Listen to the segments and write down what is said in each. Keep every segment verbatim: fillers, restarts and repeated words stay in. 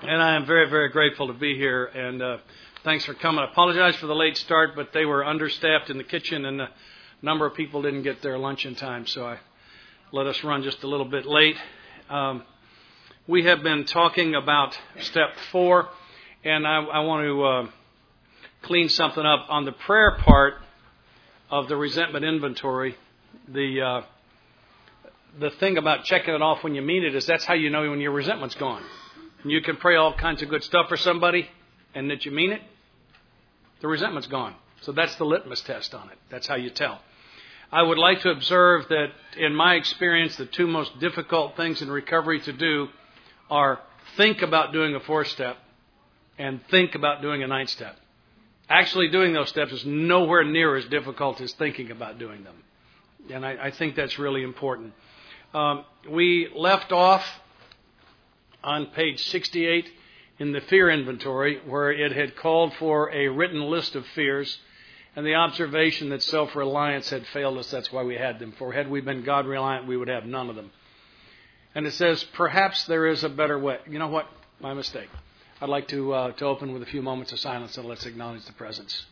And I am very, very grateful to be here, and uh, thanks for coming. I apologize for the late start, but they were understaffed in the kitchen, and a number of people didn't get their lunch in time, so I let us run just a little bit late. Um, we have been talking about step four, and I, I want to uh, clean something up. On the prayer part of the resentment inventory, the uh, the thing about checking it off when you mean it is that's how you know when your resentment's gone. You can pray all kinds of good stuff for somebody, and that you mean it, the resentment's gone. So that's the litmus test on it. That's how you tell. I would like to observe that, in my experience, the two most difficult things in recovery to do are think about doing a fourth step and think about doing a ninth step. Actually doing those steps is nowhere near as difficult as thinking about doing them. And I, I think that's really important. Um, we left off on page sixty-eight in the fear inventory, where it had called for a written list of fears and the observation that self-reliance had failed us. That's why we had them. For had we been God-reliant, we would have none of them. And it says, perhaps there is a better way. You know what? My mistake. I'd like to, uh, to open with a few moments of silence, and let's acknowledge the presence.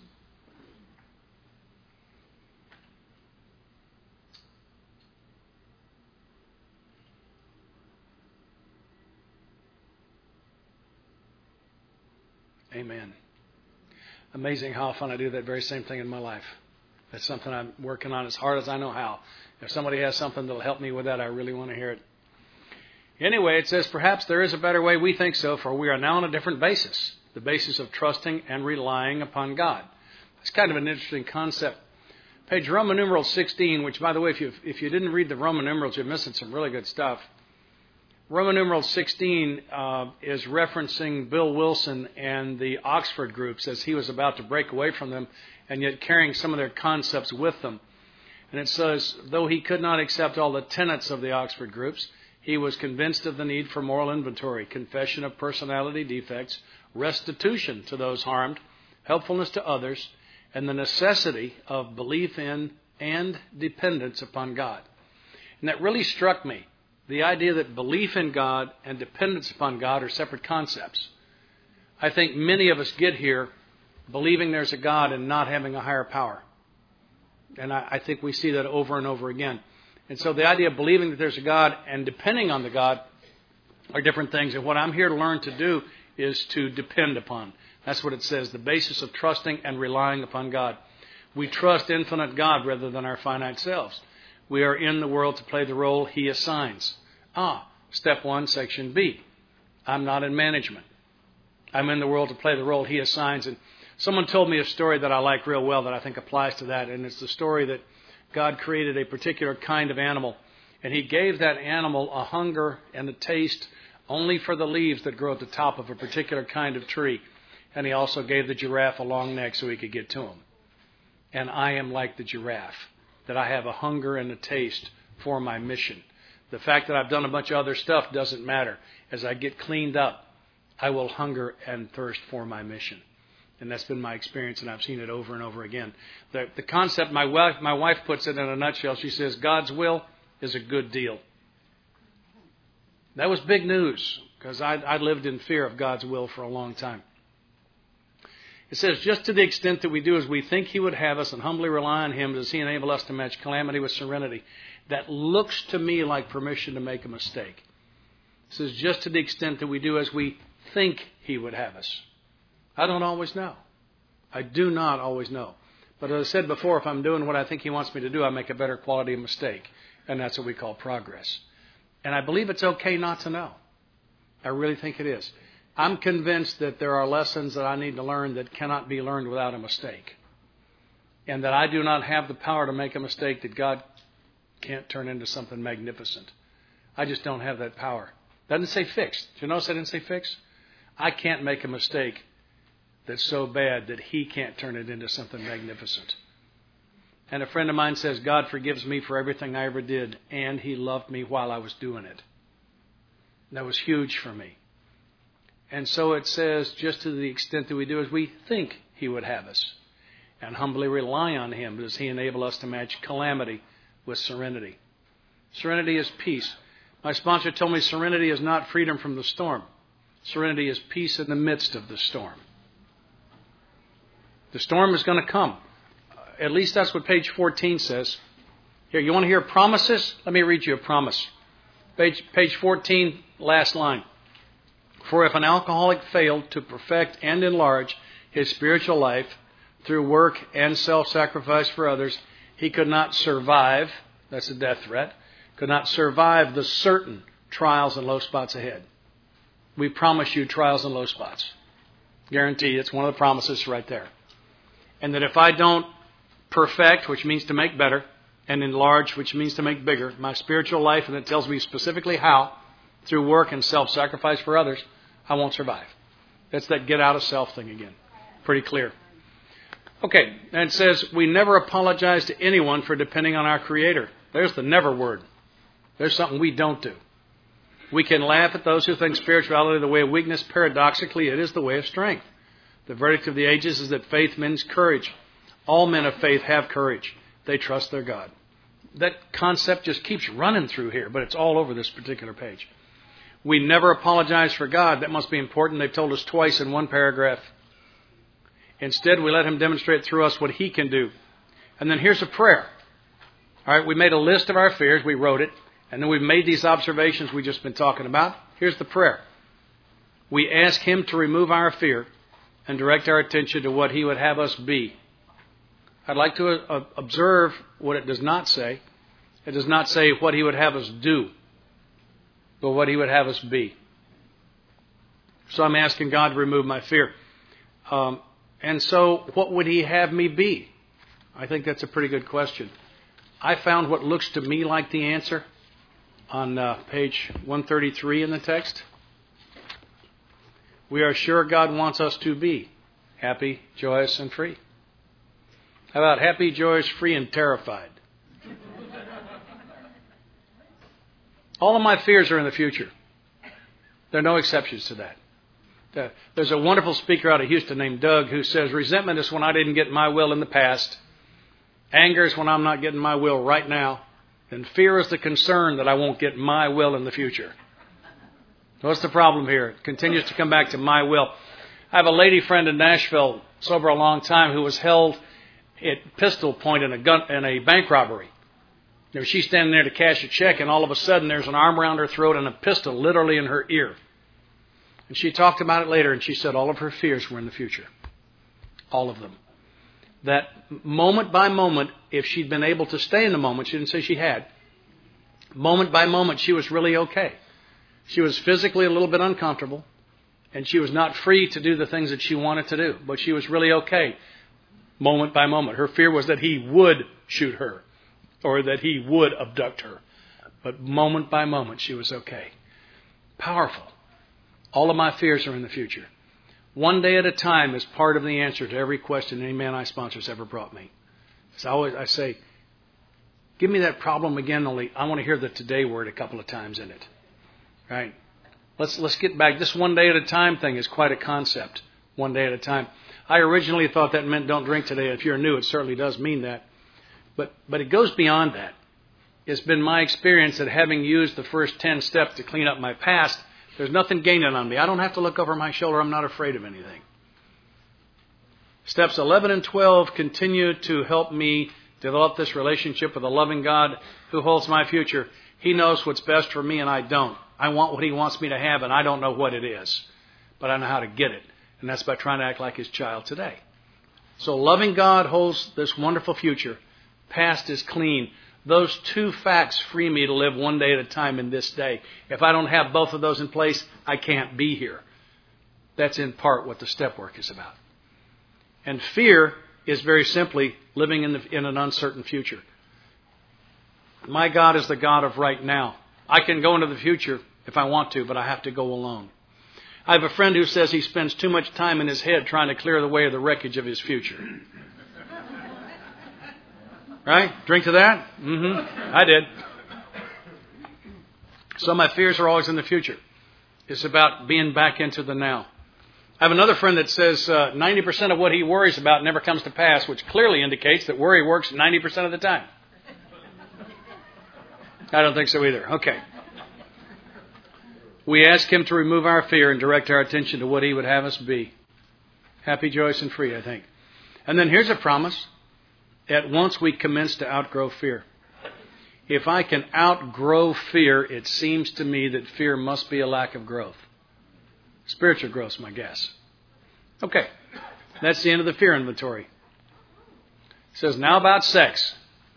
Amen. Amazing how often I do that very same thing in my life. That's something I'm working on as hard as I know how. If somebody has something that will help me with that, I really want to hear it. Anyway, it says, perhaps there is a better way. We think so, for we are now on a different basis, the basis of trusting and relying upon God. It's kind of an interesting concept. Page Roman numeral sixteen, which, by the way, if you if you didn't read the Roman numerals, you're missing some really good stuff. Roman numeral sixteen uh, is referencing Bill Wilson and the Oxford groups as he was about to break away from them and yet carrying some of their concepts with them. And it says, though he could not accept all the tenets of the Oxford groups, he was convinced of the need for moral inventory, confession of personality defects, restitution to those harmed, helpfulness to others, and the necessity of belief in and dependence upon God. And that really struck me. The idea that belief in God and dependence upon God are separate concepts. I think many of us get here believing there's a God and not having a higher power. And I, I think we see that over and over again. And so the idea of believing that there's a God and depending on the God are different things. And what I'm here to learn to do is to depend upon. That's what it says, the basis of trusting and relying upon God. We trust infinite God rather than our finite selves. We are in the world to play the role He assigns. Ah, step one, section B. I'm not in management. I'm in the world to play the role He assigns. And someone told me a story that I like real well that I think applies to that. And it's the story that God created a particular kind of animal. And He gave that animal a hunger and a taste only for the leaves that grow at the top of a particular kind of tree. And He also gave the giraffe a long neck so he could get to them. And I am like the giraffe, that I have a hunger and a taste for my mission. The fact that I've done a bunch of other stuff doesn't matter. As I get cleaned up, I will hunger and thirst for my mission. And that's been my experience, and I've seen it over and over again. The, the concept, my wife, my wife puts it in a nutshell. She says, God's will is a good deal. That was big news, because I, I lived in fear of God's will for a long time. It says, just to the extent that we do as we think He would have us and humbly rely on Him, does He enable us to match calamity with serenity. That looks to me like permission to make a mistake. It says, just to the extent that we do as we think He would have us. I don't always know. I do not always know. But as I said before, if I'm doing what I think He wants me to do, I make a better quality of mistake. And that's what we call progress. And I believe it's okay not to know. I really think it is. I'm convinced that there are lessons that I need to learn that cannot be learned without a mistake. And that I do not have the power to make a mistake that God can't turn into something magnificent. I just don't have that power. Doesn't say fixed. Did you notice I didn't say fixed? I can't make a mistake that's so bad that He can't turn it into something magnificent. And a friend of mine says, God forgives me for everything I ever did, and He loved me while I was doing it. That was huge for me. And so it says, just to the extent that we do as we think He would have us, and humbly rely on Him, does He enable us to match calamity with serenity. Serenity is peace. My sponsor told me serenity is not freedom from the storm. Serenity is peace in the midst of the storm. The storm is going to come. At least that's what page fourteen says. Here, you want to hear promises? Let me read you a promise. Page, page fourteen, last line. For if an alcoholic failed to perfect and enlarge his spiritual life through work and self-sacrifice for others, he could not survive, that's a death threat, could not survive the certain trials and low spots ahead. We promise you trials and low spots. Guarantee, it's one of the promises right there. And that if I don't perfect, which means to make better, and enlarge, which means to make bigger, my spiritual life, and it tells me specifically how, through work and self-sacrifice for others, I won't survive. That's that get out of self thing again. Pretty clear. Okay, and it says, we never apologize to anyone for depending on our Creator. There's the never word. There's something we don't do. We can laugh at those who think spirituality is the way of weakness. Paradoxically, it is the way of strength. The verdict of the ages is that faith means courage. All men of faith have courage. They trust their God. That concept just keeps running through here, but it's all over this particular page. We never apologize for God. That must be important. They've told us twice in one paragraph. Instead, we let Him demonstrate through us what He can do. And then here's a prayer. All right, we made a list of our fears. We wrote it. And then we've made these observations we've just been talking about. Here's the prayer. We ask Him to remove our fear and direct our attention to what He would have us be. I'd like to uh, observe what it does not say. It does not say what He would have us do, but what He would have us be. So I'm asking God to remove my fear. Um, and so what would He have me be? I think that's a pretty good question. I found what looks to me like the answer on uh, page one thirty-three in the text. We are sure God wants us to be happy, joyous, and free. How about happy, joyous, free, and terrified? All of my fears are in the future. There are no exceptions to that. Uh, there's a wonderful speaker out of Houston named Doug who says, resentment is when I didn't get my will in the past. Anger is when I'm not getting my will right now. And fear is the concern that I won't get my will in the future. What's the problem here? It continues to come back to my will. I have a lady friend in Nashville, sober a long time, who was held at pistol point in a gun in a bank robbery. You know, she's standing there to cash a check, and all of a sudden there's an arm around her throat and a pistol literally in her ear. And she talked about it later, and she said all of her fears were in the future. All of them. That moment by moment, if she'd been able to stay in the moment, she didn't say she had, moment by moment she was really okay. She was physically a little bit uncomfortable, and she was not free to do the things that she wanted to do, but she was really okay moment by moment. Her fear was that he would shoot her or that he would abduct her. But moment by moment, she was okay. Powerful. All of my fears are in the future. One day at a time is part of the answer to every question any man I sponsor has ever brought me. So I always I say, give me that problem again, only I want to hear the today word a couple of times in it. Right? Let's let's get back. This one day at a time thing is quite a concept. One day at a time. I originally thought that meant don't drink today. If you're new, it certainly does mean that. But but it goes beyond that. It's been my experience that having used the first ten steps to clean up my past, there's nothing gaining on me. I don't have to look over my shoulder. I'm not afraid of anything. Steps eleven and twelve continue to help me develop this relationship with a loving God who holds my future. He knows what's best for me and I don't. I want what He wants me to have and I don't know what it is. But I know how to get it. And that's by trying to act like His child today. So loving God holds this wonderful future. Past is clean. Those two facts free me to live one day at a time in this day. If I don't have both of those in place, I can't be here. That's in part what the step work is about. And fear is very simply living in, the, in an uncertain future. My God is the God of right now. I can go into the future if I want to, but I have to go alone. I have a friend who says he spends too much time in his head trying to clear the way of the wreckage of his future. Right? Drink to that? Mm-hmm. I did. So my fears are always in the future. It's about being back into the now. I have another friend that says uh, ninety percent of what he worries about never comes to pass, which clearly indicates that worry works ninety percent of the time. I don't think so either. Okay. We ask Him to remove our fear and direct our attention to what He would have us be. Happy, joyous, and free, I think. And then here's a promise. At once we commence to outgrow fear. If I can outgrow fear, it seems to me that fear must be a lack of growth. Spiritual growth is my guess. Okay, that's the end of the fear inventory. It says, now about sex.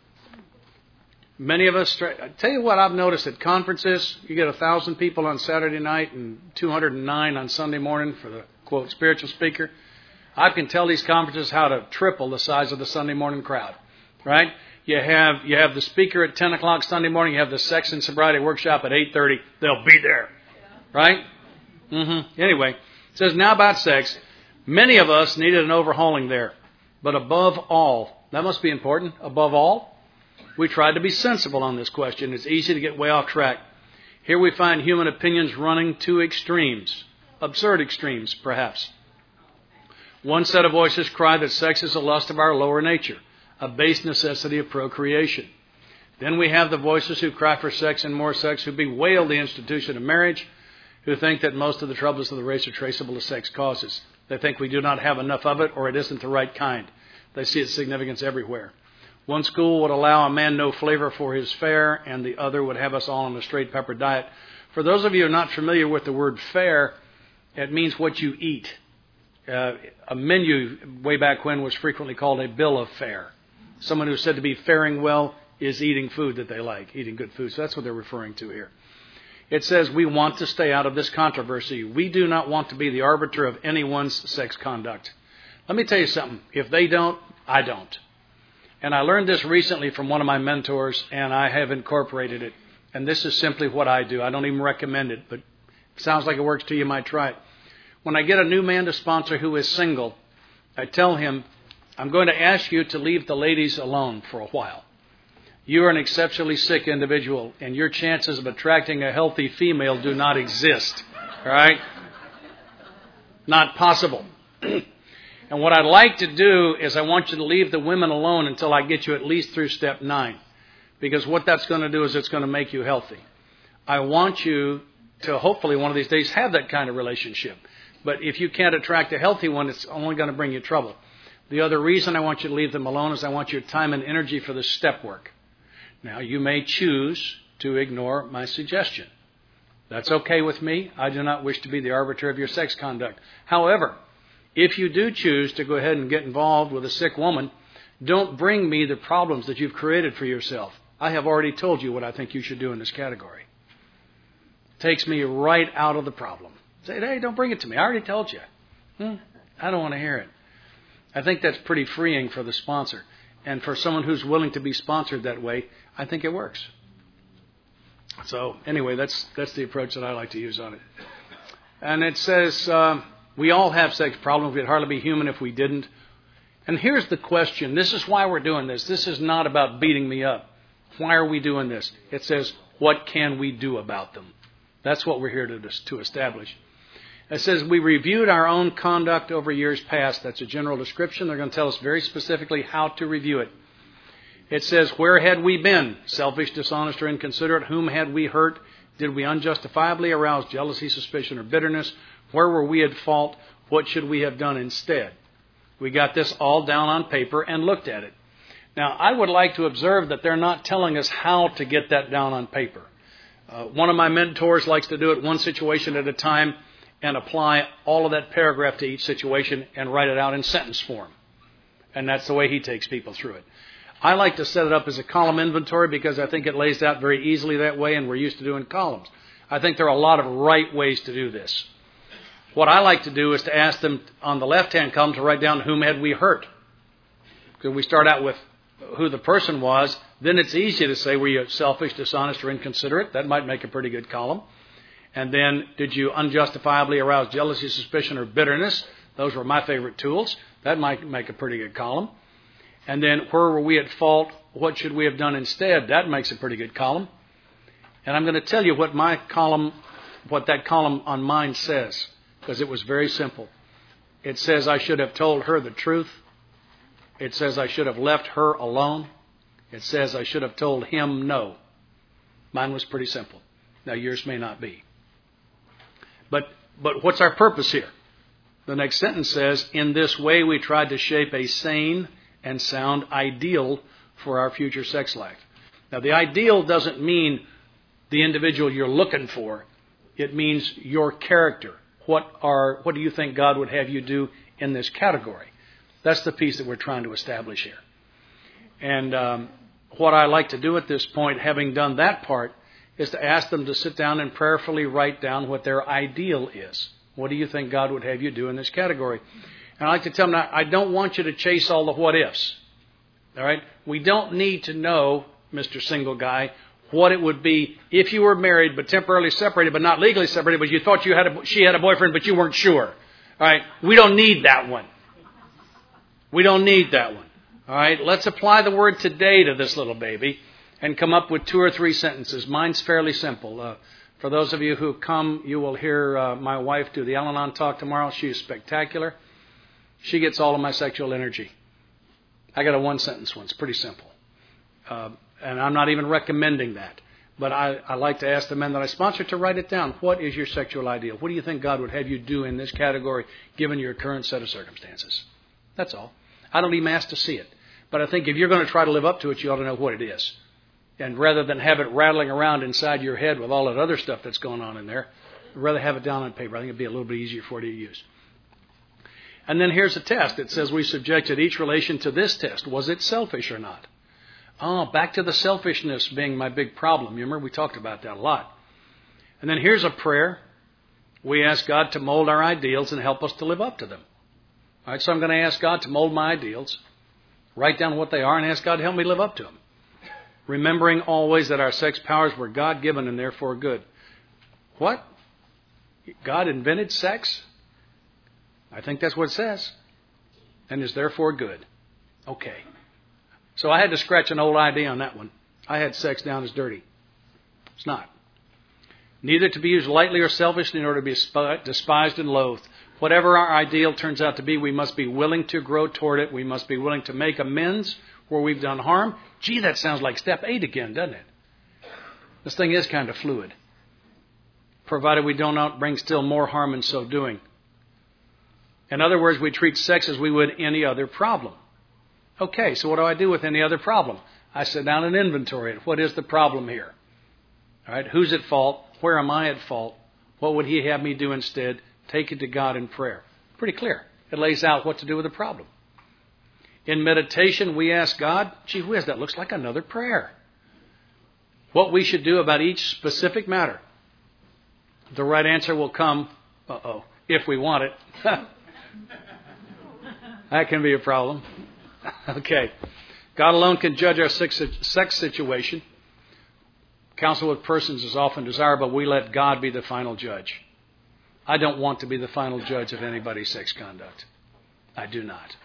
Many of us, I tell you what I've noticed at conferences, you get a thousand people on Saturday night and two hundred nine on Sunday morning for the, quote, spiritual speaker. I can tell these conferences how to triple the size of the Sunday morning crowd, right? You have you have the speaker at ten o'clock Sunday morning. You have the sex and sobriety workshop at eight thirty. They'll be there, right? Mm-hmm. Anyway, it says, now about sex. Many of us needed an overhauling there. But above all, that must be important, above all, we tried to be sensible on this question. It's easy to get way off track. Here we find human opinions running to extremes, absurd extremes, perhaps. One set of voices cry that sex is a lust of our lower nature, a base necessity of procreation. Then we have the voices who cry for sex and more sex, who bewail the institution of marriage, who think that most of the troubles of the race are traceable to sex causes. They think we do not have enough of it, or it isn't the right kind. They see its significance everywhere. One school would allow a man no flavor for his fare, and the other would have us all on a straight pepper diet. For those of you who are not familiar with the word fare, it means what you eat. Uh, a menu way back when was frequently called a bill of fare. Someone who's said to be faring well is eating food that they like, eating good food. So that's what they're referring to here. It says we want to stay out of this controversy. We do not want to be the arbiter of anyone's sex conduct. Let me tell you something. If they don't, I don't. And I learned this recently from one of my mentors, and I have incorporated it. And this is simply what I do. I don't even recommend it, but it sounds like it works to you. You might try it. When I get a new man to sponsor who is single, I tell him, I'm going to ask you to leave the ladies alone for a while. You are an exceptionally sick individual, and your chances of attracting a healthy female do not exist. All right? Not possible. And what I'd like to do is I want you to leave the women alone until I get you at least through step nine. Because what that's going to do is it's going to make you healthy. I want you to hopefully one of these days have that kind of relationship. But if you can't attract a healthy one, it's only going to bring you trouble. The other reason I want you to leave them alone is I want your time and energy for the step work. Now, you may choose to ignore my suggestion. That's okay with me. I do not wish to be the arbiter of your sex conduct. However, if you do choose to go ahead and get involved with a sick woman, don't bring me the problems that you've created for yourself. I have already told you what I think you should do in this category. It takes me right out of the problem. Say, hey, don't bring it to me. I already told you. Hmm, I don't want to hear it. I think that's pretty freeing for the sponsor. And for someone who's willing to be sponsored that way, I think it works. So anyway, that's that's the approach that I like to use on it. And it says, uh, we all have sex problems. We'd hardly be human if we didn't. And here's the question. This is why we're doing this. This is not about beating me up. Why are we doing this? It says, what can we do about them? That's what we're here to, to establish. It says, we reviewed our own conduct over years past. That's a general description. They're going to tell us very specifically how to review it. It says, where had we been? Selfish, dishonest, or inconsiderate? Whom had we hurt? Did we unjustifiably arouse jealousy, suspicion, or bitterness? Where were we at fault? What should we have done instead? We got this all down on paper and looked at it. Now, I would like to observe that they're not telling us how to get that down on paper. Uh, one of my mentors likes to do it one situation at a time and apply all of that paragraph to each situation and write it out in sentence form. And that's the way he takes people through it. I like to set it up as a column inventory because I think it lays out very easily that way, and we're used to doing columns. I think there are a lot of right ways to do this. What I like to do is to ask them on the left-hand column to write down whom had we hurt. Because we start out with who the person was, then it's easy to say, were you selfish, dishonest, or inconsiderate? That might make a pretty good column. And then, did you unjustifiably arouse jealousy, suspicion, or bitterness? Those were my favorite tools. That might make a pretty good column. And then, where were we at fault? What should we have done instead? That makes a pretty good column. And I'm going to tell you what my column, what that column on mine says, because it was very simple. It says I should have told her the truth. It says I should have left her alone. It says I should have told him no. Mine was pretty simple. Now, yours may not be. But but what's our purpose here? The next sentence says, in this way we tried to shape a sane and sound ideal for our future sex life. Now, the ideal doesn't mean the individual you're looking for. It means your character. What are what do you think God would have you do in this category? That's the piece that we're trying to establish here. And um, what I like to do at this point, having done that part, is to ask them to sit down and prayerfully write down what their ideal is. What do you think God would have you do in this category? And I like to tell them, I don't want you to chase all the what-ifs. All right? We don't need to know, Mister Single Guy, what it would be if you were married but temporarily separated, but not legally separated, but you thought you had a, she had a boyfriend, but you weren't sure. All right? We don't need that one. We don't need that one. All right? Let's apply the word today to this little baby and come up with two or three sentences. Mine's fairly simple. Uh, for those of you who come, you will hear uh, my wife do the Al-Anon talk tomorrow. She is spectacular. She gets all of my sexual energy. I got a one-sentence one. It's pretty simple. Uh, and I'm not even recommending that. But I, I like to ask the men that I sponsor to write it down. What is your sexual ideal? What do you think God would have you do in this category given your current set of circumstances? That's all. I don't even ask to see it. But I think if you're going to try to live up to it, you ought to know what it is. And rather than have it rattling around inside your head with all that other stuff that's going on in there, I'd rather have it down on paper. I think it'd be a little bit easier for you to use. And then here's a test. It says we subjected each relation to this test. Was it selfish or not? Oh, back to the selfishness being my big problem. You remember we talked about that a lot. And then here's a prayer. We ask God to mold our ideals and help us to live up to them. All right, so I'm going to ask God to mold my ideals, write down what they are, and ask God to help me live up to them. Remembering always that our sex powers were God-given and therefore good. What? God invented sex? I think that's what it says. And is therefore good. Okay. So I had to scratch an old idea on that one. I had sex down as dirty. It's not. Neither to be used lightly or selfishly in order to be despised and loathed. Whatever our ideal turns out to be, we must be willing to grow toward it. We must be willing to make amends where we've done harm. Gee, that sounds like step eight again, doesn't it? This thing is kind of fluid. Provided we do not bring still more harm in so doing. In other words, we treat sex as we would any other problem. Okay, so what do I do with any other problem? I sit down and inventory it. What is the problem here? All right, who's at fault? Where am I at fault? What would he have me do instead? Take it to God in prayer. Pretty clear. It lays out what to do with the problem. In meditation, we ask God, gee whiz, that looks like another prayer. What we should do about each specific matter. The right answer will come, uh-oh, if we want it. That can be a problem. Okay. God alone can judge our sex situation. Counsel with persons is often desirable. We let God be the final judge. I don't want to be the final judge of anybody's sex conduct. I do not.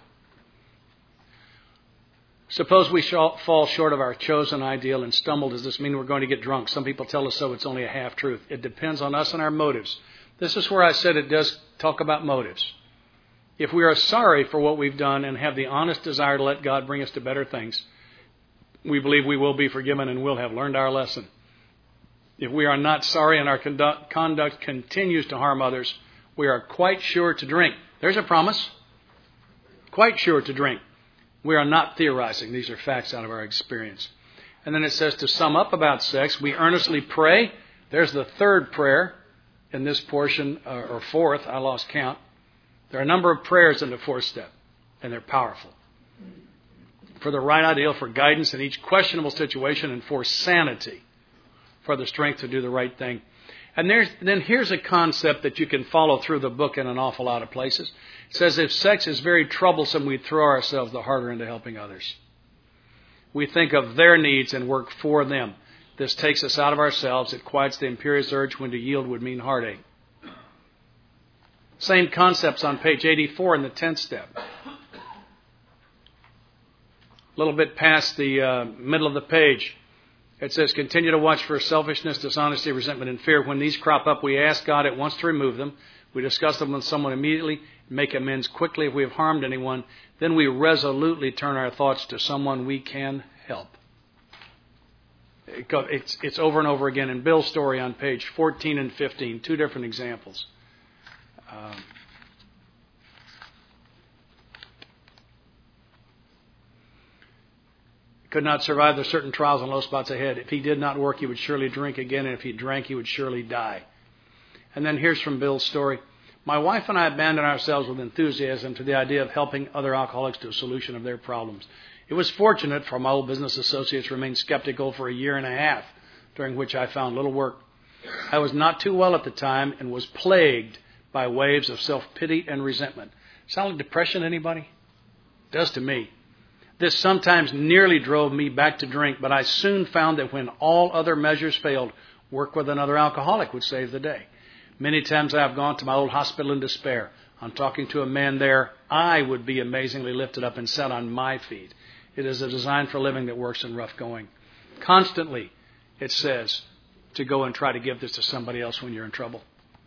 Suppose we fall short of our chosen ideal and stumble. Does this mean we're going to get drunk? Some people tell us so. It's only a half-truth. It depends on us and our motives. This is where I said it does talk about motives. If we are sorry for what we've done and have the honest desire to let God bring us to better things, we believe we will be forgiven and will have learned our lesson. If we are not sorry and our conduct, conduct continues to harm others, we are quite sure to drink. There's a promise. Quite sure to drink. We are not theorizing. These are facts out of our experience. And then it says to sum up about sex, we earnestly pray. There's the third prayer in this portion, uh, or fourth. I lost count. There are a number of prayers in the fourth step, and they're powerful. For the right ideal, for guidance in each questionable situation, and for sanity, for the strength to do the right thing. And there's, then here's a concept that you can follow through the book in an awful lot of places. It says if sex is very troublesome, we throw ourselves the harder into helping others. We think of their needs and work for them. This takes us out of ourselves. It quiets the imperious urge when to yield would mean heartache. Same concepts on page eighty-four in the tenth step. A little bit past the uh, middle of the page. It says, continue to watch for selfishness, dishonesty, resentment, and fear. When these crop up, we ask God at once to remove them. We discuss them with someone immediately, make amends quickly if we have harmed anyone. Then we resolutely turn our thoughts to someone we can help. It's, it's over and over again in Bill's story on page fourteen and fifteen, two different examples. Um, could not survive the certain trials and low spots ahead. If he did not work, he would surely drink again, and if he drank, he would surely die. And then here's from Bill's story. My wife and I abandoned ourselves with enthusiasm to the idea of helping other alcoholics to a solution of their problems. It was fortunate for my old business associates remained skeptical for a year and a half, during which I found little work. I was not too well at the time and was plagued by waves of self-pity and resentment. Sound like depression, anybody? It does to me. This sometimes nearly drove me back to drink, but I soon found that when all other measures failed, work with another alcoholic would save the day. Many times I have gone to my old hospital in despair. On talking to a man there, I would be amazingly lifted up and set on my feet. It is a design for living that works in rough going. Constantly, it says to go and try to give this to somebody else when you're in trouble.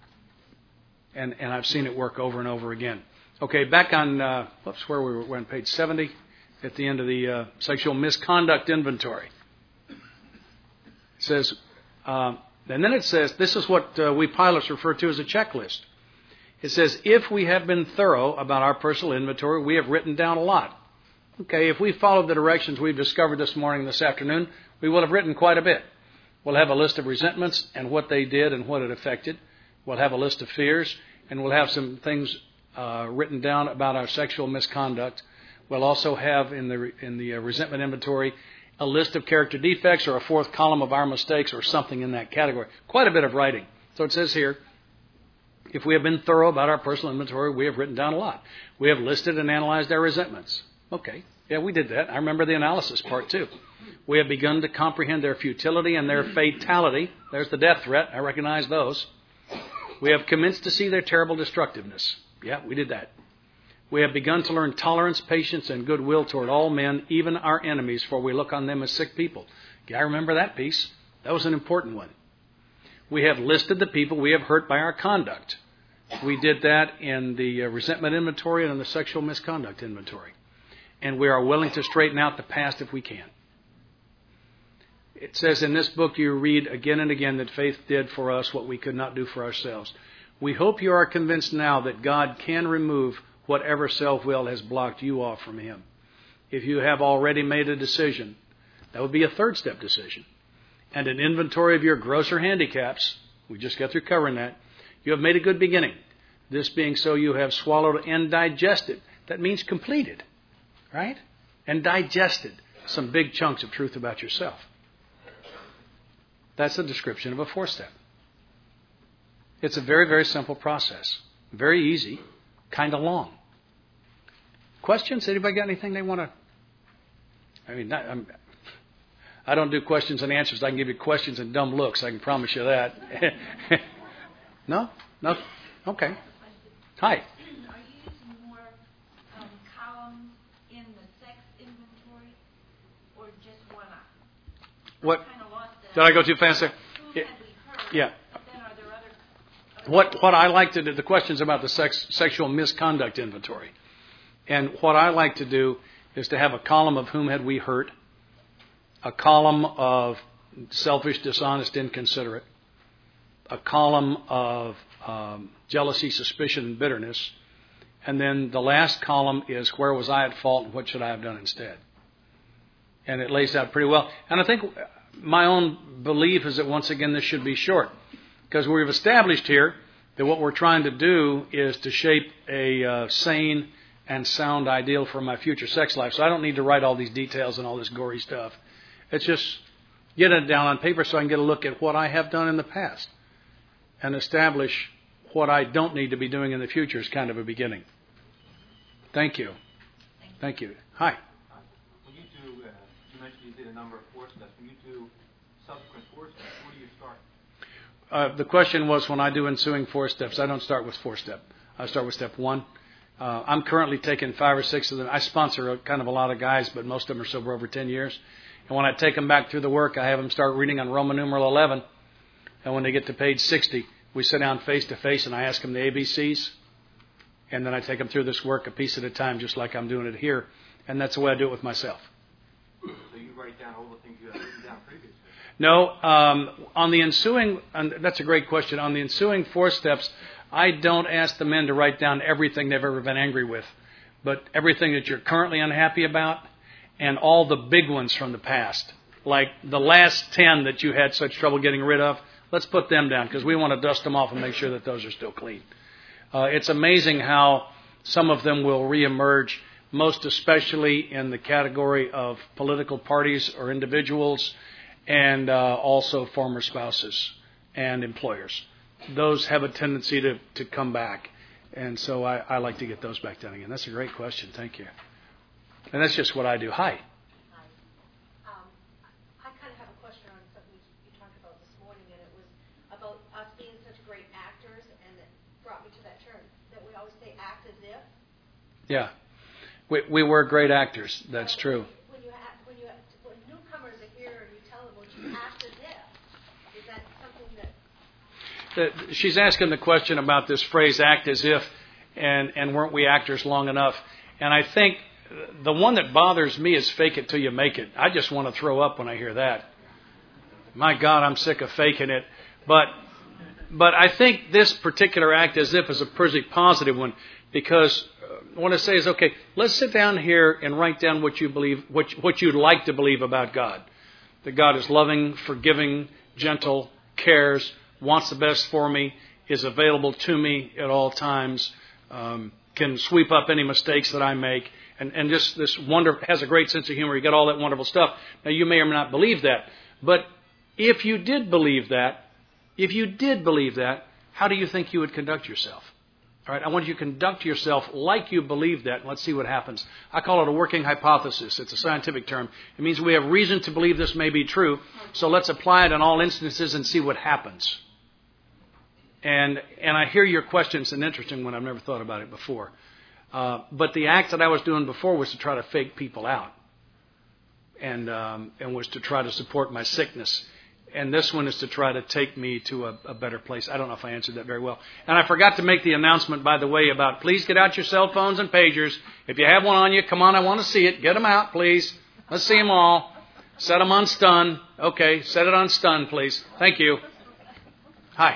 And and I've seen it work over and over again. Okay, back on, uh, whoops, where we were, we're on page seventy. At the end of the uh, sexual misconduct inventory. It says, uh, and then it says, this is what uh, we pilots refer to as a checklist. It says, if we have been thorough about our personal inventory, we have written down a lot. Okay, if we followed the directions we've discovered this morning, this afternoon, we will have written quite a bit. We'll have a list of resentments and what they did and what it affected. We'll have a list of fears, and we'll have some things uh, written down about our sexual misconduct. We'll also have in the in the resentment inventory a list of character defects or a fourth column of our mistakes or something in that category. Quite a bit of writing. So it says here, if we have been thorough about our personal inventory, we have written down a lot. We have listed and analyzed our resentments. Okay, yeah, we did that. I remember the analysis part too. We have begun to comprehend their futility and their fatality. There's the death threat. I recognize those. We have commenced to see their terrible destructiveness. Yeah, we did that. We have begun to learn tolerance, patience, and goodwill toward all men, even our enemies, for we look on them as sick people. Yeah, I remember that piece. That was an important one. We have listed the people we have hurt by our conduct. We did that in the resentment inventory and in the sexual misconduct inventory. And we are willing to straighten out the past if we can. It says in this book you read again and again that faith did for us what we could not do for ourselves. We hope you are convinced now that God can remove whatever self-will has blocked you off from Him. If you have already made a decision, that would be a third step decision, and an inventory of your grosser handicaps, we just got through covering that, you have made a good beginning. This being so, you have swallowed and digested. That means completed, right? And digested some big chunks of truth about yourself. That's the description of a four-step. It's a very, very simple process. Very easy, kind of long. Questions? Anybody got anything they want to... I mean, not, I'm, I don't do questions and answers. I can give you questions and dumb looks. I can promise you that. No? No? Okay. Hi. Are you using more um, columns in the sex inventory or just one? What? Kind of lost that. Did I go too fast there? Who Yeah. have we heard? Yeah. But then are there other, other What what I like to do, the questions about the sex, sexual misconduct inventory. And what I like to do is to have a column of whom had we hurt, a column of selfish, dishonest, inconsiderate, a column of um, jealousy, suspicion, and bitterness, and then the last column is where was I at fault and what should I have done instead. And it lays out pretty well. And I think my own belief is that once again this should be short, because we've established here that what we're trying to do is to shape a uh, sane and sound ideal for my future sex life. So I don't need to write all these details and all this gory stuff. It's just get it down on paper so I can get a look at what I have done in the past and establish what I don't need to be doing in the future is kind of a beginning. Thank you. Thank you. Hi. When you do, uh, you mentioned you did a number of four steps. When you do subsequent four steps, where do you start? Uh, the question was when I do ensuing four steps, I don't start with four step. I start with step one. Uh, I'm currently taking five or six of them. I sponsor a, kind of a lot of guys, but most of them are sober over ten years. And when I take them back through the work, I have them start reading on Roman numeral eleven. And when they get to page sixty, we sit down face to face and I ask them the A B Cs. And then I take them through this work a piece at a time, just like I'm doing it here. And that's the way I do it with myself. So you write down all the things you have written down previously? No. Um, on the ensuing, and that's a great question. On the ensuing four steps, I don't ask the men to write down everything they've ever been angry with, but everything that you're currently unhappy about and all the big ones from the past, like the last ten that you had such trouble getting rid of. Let's put them down because we want to dust them off and make sure that those are still clean. Uh, it's amazing how some of them will reemerge, most especially in the category of political parties or individuals, and uh, also former spouses and employers. Those have a tendency to, to come back. And so I, I like to get those back down again. That's a great question. Thank you. And that's just what I do. Hi. Hi. Um, I kind of have a question on something you talked about this morning, and it was about us being such great actors, and it brought me to that term that we always say act as if. Yeah. We, we were great actors. That's but true. When you, act, when you when newcomers are here and you tell them, would you act as if? Is that something that... She's asking the question about this phrase, act as if, and, and weren't we actors long enough? And I think the one that bothers me is fake it till you make it. I just want to throw up when I hear that. My God, I'm sick of faking it. But but I think this particular act as if is a pretty positive one, because what I say is, okay, let's sit down here and write down what you believe, what, what you'd like to believe about God. That God is loving, forgiving, gentle, cares, wants the best for me, is available to me at all times, um, can sweep up any mistakes that I make, and, and just this wonder, has a great sense of humor. You got all that wonderful stuff. Now, you may or may not believe that, but if you did believe that, if you did believe that, how do you think you would conduct yourself? All right, I want you to conduct yourself like you believe that, and let's see what happens. I call it a working hypothesis. It's a scientific term. It means we have reason to believe this may be true, so let's apply it in all instances and see what happens. And and I hear your question. It's an interesting one. I've never thought about it before. Uh, but the act that I was doing before was to try to fake people out, and um, and was to try to support my sickness. And this one is to try to take me to a, a better place. I don't know if I answered that very well. And I forgot to make the announcement, by the way, about please get out your cell phones and pagers. If you have one on you, come on, I want to see it. Get them out, please. Let's see them all. Set them on stun. Okay, set it on stun, please. Thank you. Hi.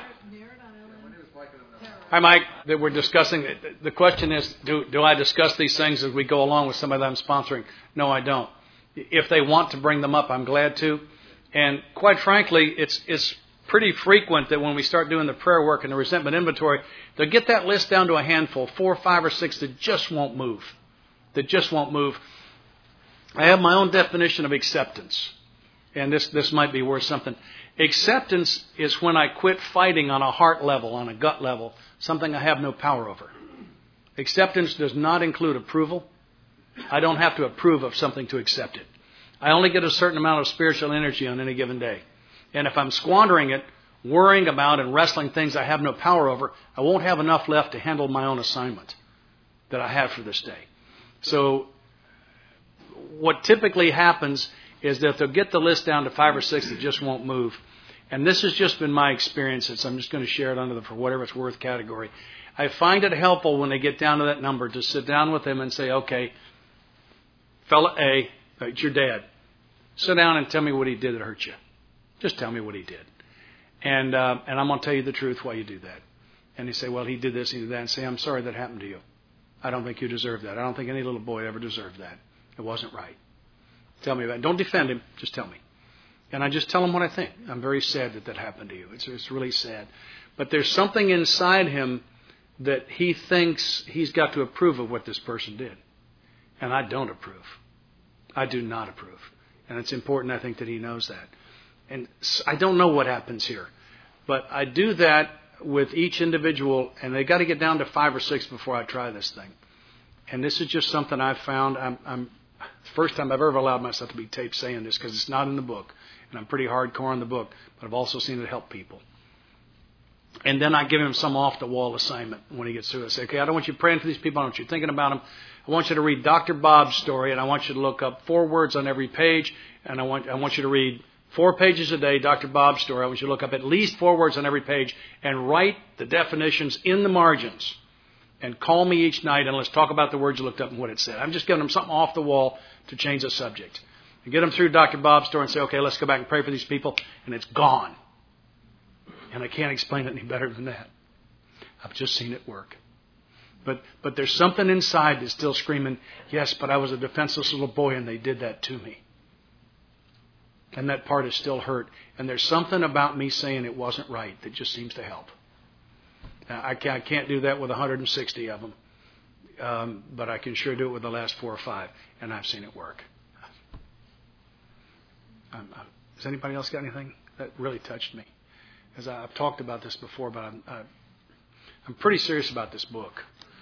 Hi, Mike. We're discussing, the question is, do, do I discuss these things as we go along with somebody that I'm sponsoring? No, I don't. If they want to bring them up, I'm glad to. And quite frankly, it's it's pretty frequent that when we start doing the prayer work and the resentment inventory, they'll get that list down to a handful, four, five, or six that just won't move. That just won't move. I have my own definition of acceptance. And this, this might be worth something. Acceptance is when I quit fighting on a heart level, on a gut level, something I have no power over. Acceptance does not include approval. I don't have to approve of something to accept it. I only get a certain amount of spiritual energy on any given day. And if I'm squandering it, worrying about and wrestling things I have no power over, I won't have enough left to handle my own assignment that I have for this day. So what typically happens is that they'll get the list down to five or six that just won't move. And this has just been my experience. It's, I'm just going to share it under the for whatever it's worth category. I find it helpful when they get down to that number to sit down with them and say, okay, fella A, it's your dad. Sit down and tell me what he did that hurt you. Just tell me what he did. And uh, and I'm going to tell you the truth why you do that. And they say, well, he did this, he did that. And say, I'm sorry that happened to you. I don't think you deserve that. I don't think any little boy ever deserved that. It wasn't right. Tell me about it. Don't defend him. Just tell me. And I just tell him what I think. I'm very sad that that happened to you. It's, it's really sad. But there's something inside him that he thinks he's got to approve of what this person did. And I don't approve. I do not approve. And it's important, I think, that he knows that. And I don't know what happens here. But I do that with each individual, and they got to get down to five or six before I try this thing. And this is just something I've found. I'm, I'm first time I've ever allowed myself to be taped saying this, because it's not in the book. And I'm pretty hardcore on the book, but I've also seen it help people. And then I give him some off-the-wall assignment when he gets through. I say, okay, I don't want you praying for these people. I don't want you thinking about them. I want you to read Doctor Bob's story, and I want you to look up four words on every page. And I want I want you to read four pages a day, Doctor Bob's story. I want you to look up at least four words on every page and write the definitions in the margins. And call me each night, and let's talk about the words you looked up and what it said. I'm just giving them something off the wall to change the subject. And get them through Doctor Bob's story and say, okay, let's go back and pray for these people. And it's gone. And I can't explain it any better than that. I've just seen it work. But but there's something inside that's still screaming, yes, but I was a defenseless little boy and they did that to me. And that part is still hurt. And there's something about me saying it wasn't right that just seems to help. Now, I can't, I can't do that with one hundred sixty of them. Um, but I can sure do it with the last four or five. And I've seen it work. Um, uh, has anybody else got anything? That really touched me. As I, I've talked about this before, but I'm, uh, I'm pretty serious about this book.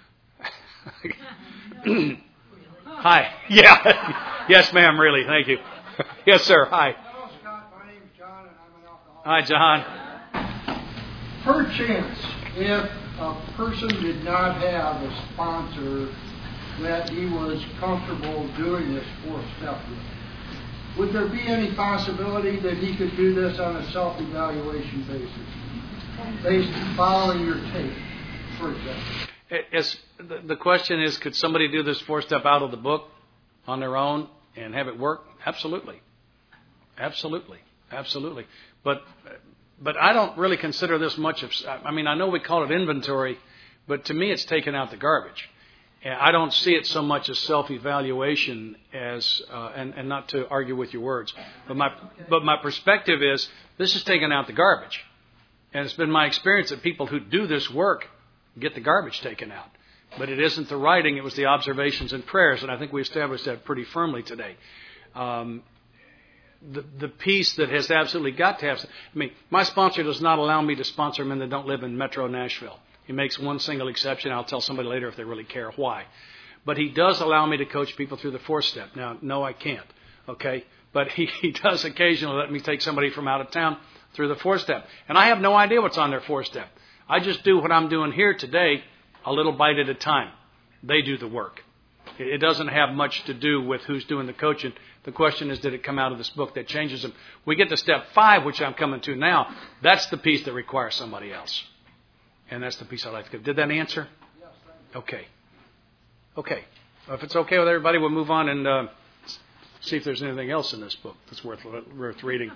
Hi. Yeah. Yes, ma'am, really. Thank you. Yes, sir. Hi. Hello, Scott. My name's John, and I'm an alcoholic. Hi, John. Perchance, if a person did not have a sponsor that he was comfortable doing this fourth step with, would there be any possibility that he could do this on a self-evaluation basis, based on following your tape, for example? As the, the question is, could somebody do this four-step out of the book on their own and have it work? Absolutely. Absolutely. Absolutely. But but I don't really consider this much of, I mean, I know we call it inventory, but to me it's taking out the garbage. And I don't see it so much as self-evaluation as, uh, and, and not to argue with your words, but my but my perspective is this is taking out the garbage. And it's been my experience that people who do this work get the garbage taken out. But it isn't the writing, it was the observations and prayers, and I think we established that pretty firmly today. Um, the, the piece that has absolutely got to have... I mean, my sponsor does not allow me to sponsor men that don't live in Metro Nashville. He makes one single exception. I'll tell somebody later if they really care why. But he does allow me to coach people through the fourth step. Now, no, I can't, okay? But he, he does occasionally let me take somebody from out of town through the fourth step. And I have no idea what's on their fourth step. I just do what I'm doing here today, a little bite at a time. They do the work. It doesn't have much to do with who's doing the coaching. The question is, did it come out of this book that changes them? We get to step five, which I'm coming to now. That's the piece that requires somebody else. And that's the piece I'd like to give. Did that answer? Yes, thank you. Okay. Okay. Well, if it's okay with everybody, we'll move on and uh, see if there's anything else in this book that's worth worth reading.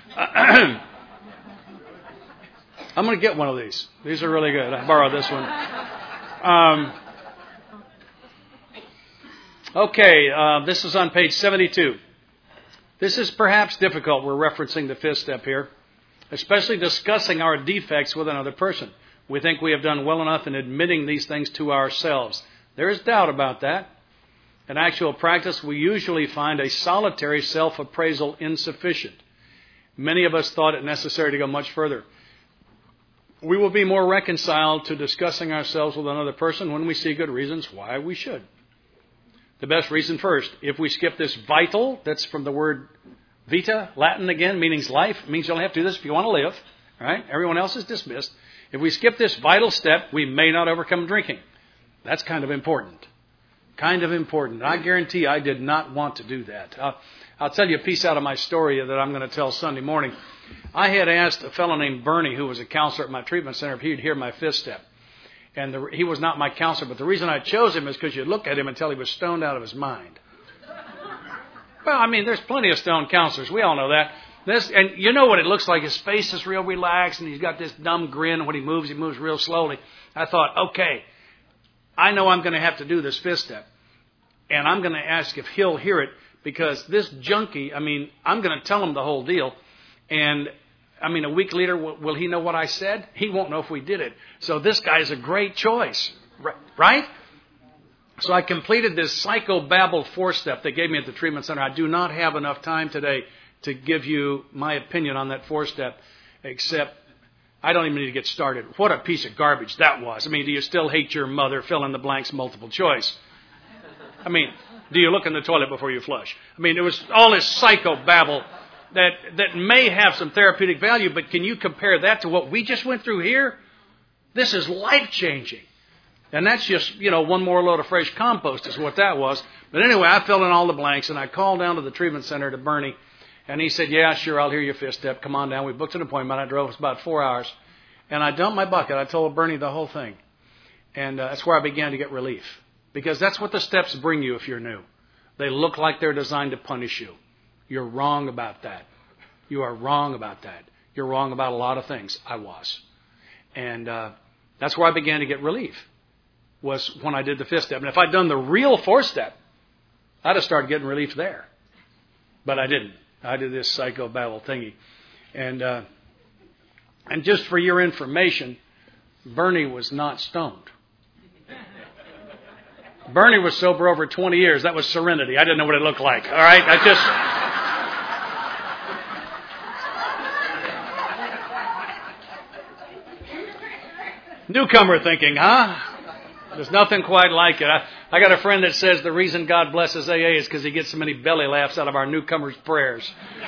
I'm going to get one of these. These are really good. I borrowed this one. Um, okay, uh, this is on page seventy-two. This is perhaps difficult. We're referencing the fifth step here, especially discussing our defects with another person. We think we have done well enough in admitting these things to ourselves. There is doubt about that. In actual practice, we usually find a solitary self-appraisal insufficient. Many of us thought it necessary to go much further. We will be more reconciled to discussing ourselves with another person when we see good reasons why we should. The best reason first, if we skip this vital, that's from the word vita, Latin again, meaning life. It means you only have to do this if you want to live. Right? Everyone else is dismissed. If we skip this vital step, we may not overcome drinking. That's kind of important. Kind of important. I guarantee I did not want to do that. I'll, I'll tell you a piece out of my story that I'm going to tell Sunday morning. I had asked a fellow named Bernie, who was a counselor at my treatment center, if he'd hear my fifth step. And the, he was not my counselor, but the reason I chose him is because you look at him until he was stoned out of his mind. Well, I mean, there's plenty of stoned counselors. We all know that. This, and you know what it looks like. His face is real relaxed, and he's got this dumb grin. When he moves, he moves real slowly. I thought, okay, I know I'm going to have to do this fifth step. And I'm going to ask if he'll hear it, because this junkie, I mean, I'm going to tell him the whole deal. And, I mean, a week later, will, will he know what I said? He won't know if we did it. So this guy's a great choice, right? So I completed this psychobabble four-step they gave me at the treatment center. I do not have enough time today to give you my opinion on that four-step, except I don't even need to get started. What a piece of garbage that was. I mean, do you still hate your mother? Fill in the blanks, multiple choice. I mean, do you look in the toilet before you flush? I mean, it was all this psychobabble that that may have some therapeutic value, but can you compare that to what we just went through here? This is life-changing. And that's just, you know, one more load of fresh compost is what that was. But anyway, I filled in all the blanks, and I called down to the treatment center to Bernie, and he said, yeah, sure, I'll hear your fifth step. Come on down. We booked an appointment. I drove. It was about four hours. And I dumped my bucket. I told Bernie the whole thing. And uh, that's where I began to get relief. Because that's what the steps bring you if you're new. They look like they're designed to punish you. You're wrong about that. You are wrong about that. You're wrong about a lot of things. I was. And uh, That's where I began to get relief, was when I did the fifth step. And if I'd done the real fourth step, I'd have started getting relief there. But I didn't. I did this psychobabble thingy. And, uh, and just for your information, Bernie was not stoned. Bernie was sober over twenty years. That was serenity. I didn't know what it looked like. All right? I just... Newcomer thinking, huh? There's nothing quite like it. I, I got a friend that says the reason God blesses A A is because he gets so many belly laughs out of our newcomers' prayers.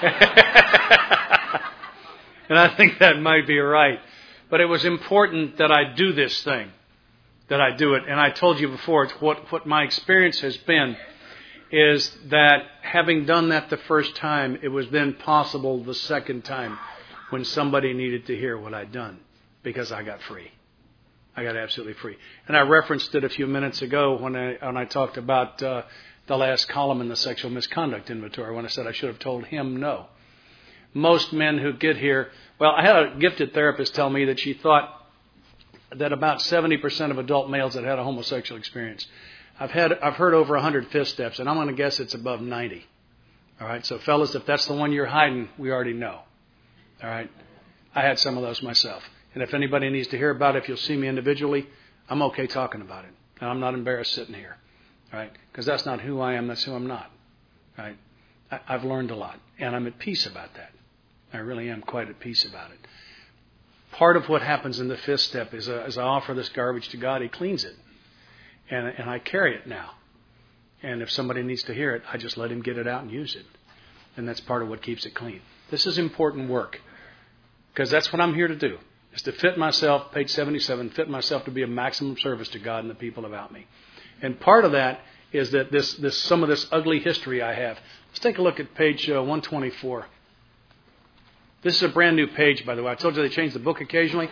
And I think that might be right. But it was important that I do this thing, that I do it. And I told you before, what, what my experience has been is that having done that the first time, it was then possible the second time when somebody needed to hear what I'd done, because I got free. I got absolutely free. And I referenced it a few minutes ago when I when I talked about uh, the last column in the sexual misconduct inventory, when I said I should have told him no. Most men who get here, well, I had a gifted therapist tell me that she thought that about seventy percent of adult males that had a homosexual experience. I've had I've heard over one hundred fifth steps, and I'm going to guess it's above ninety. All right, so fellas, if that's the one you're hiding, we already know. All right, I had some of those myself. And if anybody needs to hear about it, if you'll see me individually, I'm okay talking about it. And I'm not embarrassed sitting here. Right? Because that's not who I am, that's who I'm not. Right? I, I've learned a lot. And I'm at peace about that. I really am quite at peace about it. Part of what happens in the fifth step is uh, as I offer this garbage to God, He cleans it. And, and I carry it now. And if somebody needs to hear it, I just let Him get it out and use it. And that's part of what keeps it clean. This is important work. Because that's what I'm here to do. Is to fit myself, page seventy-seven, fit myself to be of maximum service to God and the people about me. And part of that is that this, this some of this ugly history I have. Let's take a look at page uh, one twenty-four. This is a brand new page, by the way. I told you they change the book occasionally.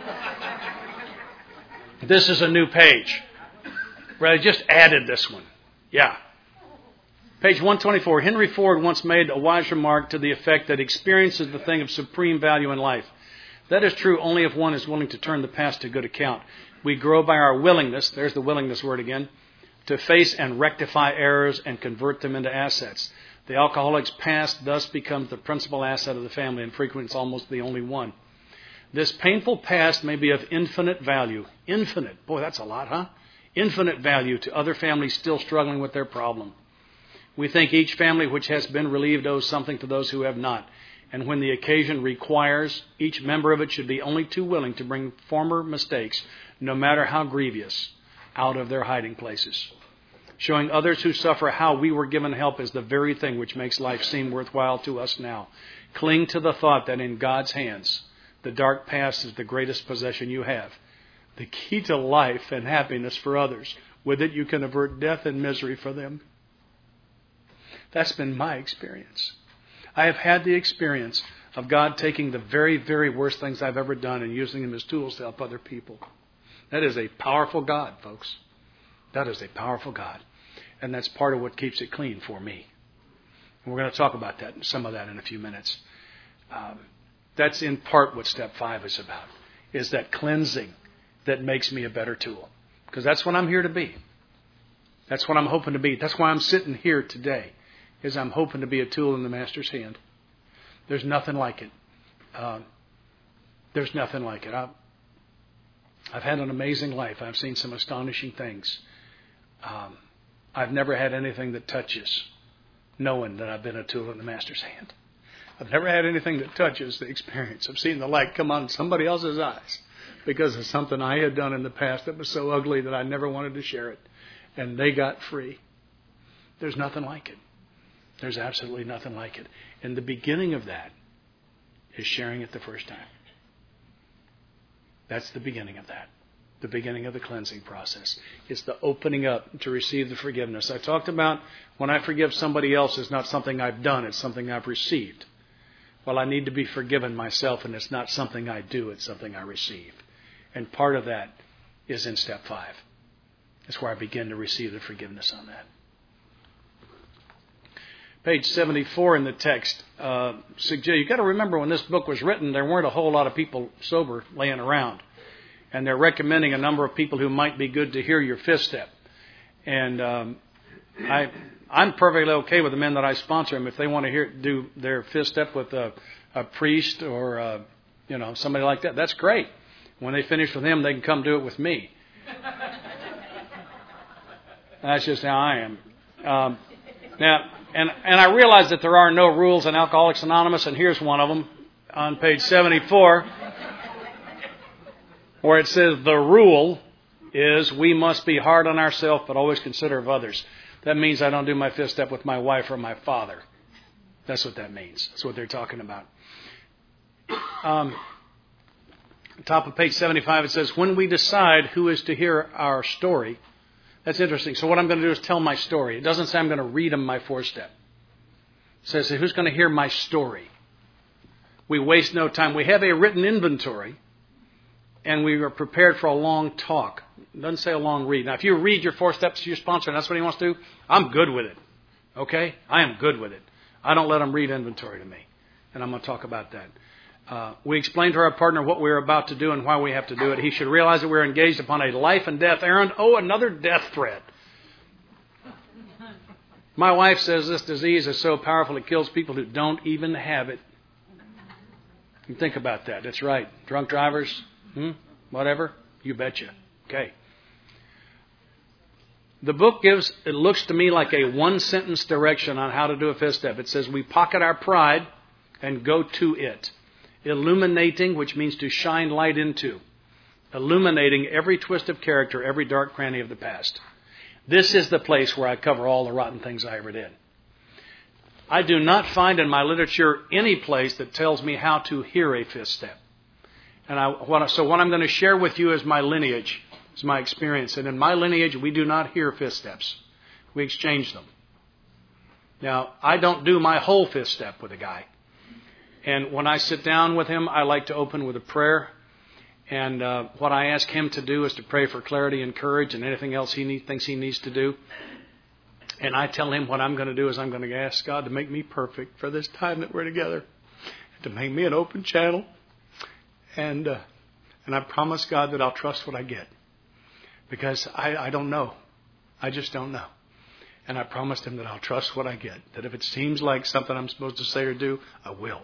This is a new page. Where I just added this one. Yeah. Page one twenty-four. Henry Ford once made a wise remark to the effect that experience is the thing of supreme value in life. That is true only if one is willing to turn the past to good account. We grow by our willingness, there's the willingness word again, to face and rectify errors and convert them into assets. The alcoholic's past thus becomes the principal asset of the family, and frequently it's almost the only one. This painful past may be of infinite value. Infinite. Boy, that's a lot, huh? Infinite value to other families still struggling with their problem. We think each family which has been relieved owes something to those who have not. And when the occasion requires, each member of it should be only too willing to bring former mistakes, no matter how grievous, out of their hiding places. Showing others who suffer how we were given help is the very thing which makes life seem worthwhile to us now. Cling to the thought that in God's hands, the dark past is the greatest possession you have. The key to life and happiness for others. With it, you can avert death and misery for them. That's been my experience. I have had the experience of God taking the very, very worst things I've ever done and using them as tools to help other people. That is a powerful God, folks. That is a powerful God. And that's part of what keeps it clean for me. And we're going to talk about that, some of that in a few minutes. Um, that's in part what step five is about, is that cleansing that makes me a better tool. Because that's what I'm here to be. That's what I'm hoping to be. That's why I'm sitting here today. Is I'm hoping to be a tool in the Master's hand. There's nothing like it. Um, there's nothing like it. I've, I've had an amazing life. I've seen some astonishing things. Um, I've never had anything that touches knowing that I've been a tool in the Master's hand. I've never had anything that touches the experience of seeing the light come on somebody else's eyes because of something I had done in the past that was so ugly that I never wanted to share it. And they got free. There's nothing like it. There's absolutely nothing like it. And the beginning of that is sharing it the first time. That's the beginning of that. The beginning of the cleansing process. It's the opening up to receive the forgiveness. I talked about when I forgive somebody else, it's not something I've done, it's something I've received. Well, I need to be forgiven myself, and it's not something I do, it's something I receive. And part of that is in step five. That's where I begin to receive the forgiveness on that. Page seventy-four in the text, uh, suggest, you got to remember when this book was written, there weren't a whole lot of people sober laying around. and they're recommending a number of people who might be good to hear your fifth step. And um, I, I'm perfectly okay with the men that I sponsor them if they want to hear do their fifth step with a, a priest or a, you know somebody like that. That's great. When they finish with him, they can come do it with me. That's just how I am. Um, now, and and I realize that there are no rules in Alcoholics Anonymous, and here's one of them on page seventy-four, where it says the rule is we must be hard on ourselves, but always considerate of others. That means I don't do my fifth step with my wife or my father. That's what that means. That's what they're talking about. Um, top of page seventy-five, it says, when we decide who is to hear our story. That's interesting. So what I'm going to do is tell my story. It doesn't say I'm going to read them my fourth step. It says, who's going to hear my story? We waste no time. We have a written inventory, and we are prepared for a long talk. It doesn't say a long read. Now, if you read your four steps to your sponsor, and that's what he wants to do, I'm good with it. Okay? I am good with it. I don't let him read inventory to me. And I'm going to talk about that. Uh, we explain to our partner what we're about to do and why we have to do it. He should realize that we're engaged upon a life and death errand. Oh, another death threat. My wife says this disease is so powerful it kills people who don't even have it. You think about that. That's right. Drunk drivers, hmm? Whatever. You betcha. Okay. The book gives, it looks to me like a one-sentence direction on how to do a fifth step. It says we pocket our pride and go to it. Illuminating, which means to shine light into. Illuminating every twist of character, every dark cranny of the past. This is the place where I cover all the rotten things I ever did. I do not find in my literature any place that tells me how to hear a fifth step. And I, what, so what I'm going to share with you is my lineage, is my experience. And in my lineage, we do not hear fifth steps. We exchange them. Now, I don't do my whole fifth step with a guy. And when I sit down with him, I like to open with a prayer. And uh, what I ask him to do is to pray for clarity and courage and anything else he need, thinks he needs to do. And I tell him what I'm going to do is I'm going to ask God to make me perfect for this time that we're together. To make me an open channel. And uh, and I promise God that I'll trust what I get. Because I, I don't know. I just don't know. And I promised him that I'll trust what I get. That if it seems like something I'm supposed to say or do, I will.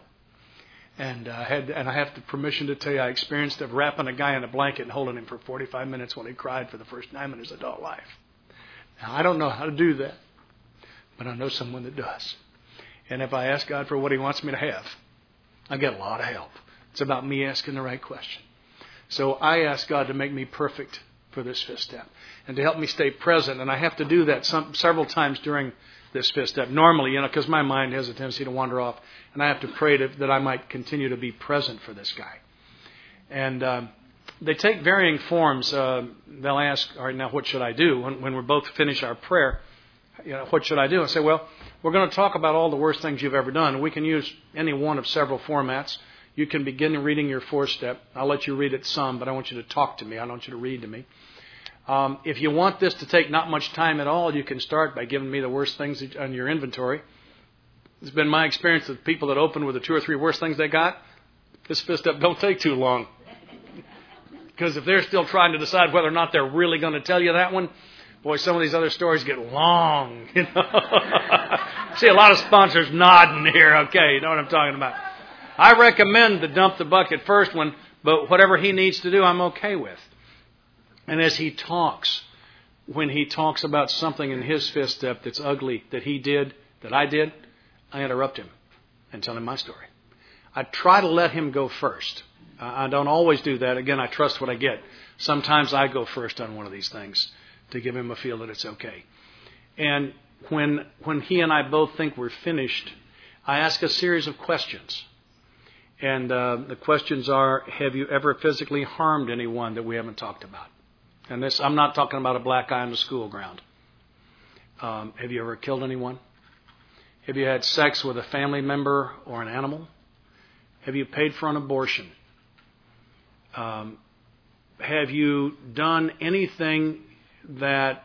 And I had, and I have the permission to tell you, I experienced of wrapping a guy in a blanket and holding him for forty-five minutes when he cried for the first time in his adult life. Now, I don't know how to do that, but I know someone that does. And if I ask God for what he wants me to have, I get a lot of help. It's about me asking the right question. So I ask God to make me perfect for this fifth step and to help me stay present. And I have to do that some, several times during this fifth step. Normally, you know, because my mind has a tendency to wander off. And I have to pray to, that I might continue to be present for this guy. And uh, they take varying forms. Uh, they'll ask, all right, now what should I do? When, when we both finish our prayer, you know, what should I do? I say, well, we're going to talk about all the worst things you've ever done. We can use any one of several formats. You can begin reading your fourth step. I'll let you read it some, but I want you to talk to me. I don't want you to read to me. Um, if you want this to take not much time at all, you can start by giving me the worst things on your inventory. It's been my experience that people that open with the two or three worst things they got, this fifth step don't take too long. Because if they're still trying to decide whether or not they're really going to tell you that one, boy, some of these other stories get long. You know? See a lot of sponsors nodding here. Okay, you know what I'm talking about. I recommend the dump the bucket first one, but whatever he needs to do, I'm okay with. And as he talks, when he talks about something in his fifth step that's ugly, that he did, that I did, I interrupt him and tell him my story. I try to let him go first. I don't always do that. Again, I trust what I get. Sometimes I go first on one of these things to give him a feel that it's okay. And when when he and I both think we're finished, I ask a series of questions. And uh, the questions are, have you ever physically harmed anyone that we haven't talked about? And this, I'm not talking about a black eye on the school ground. Um, have you ever killed anyone? Have you had sex with a family member or an animal? Have you paid for an abortion? Um, have you done anything that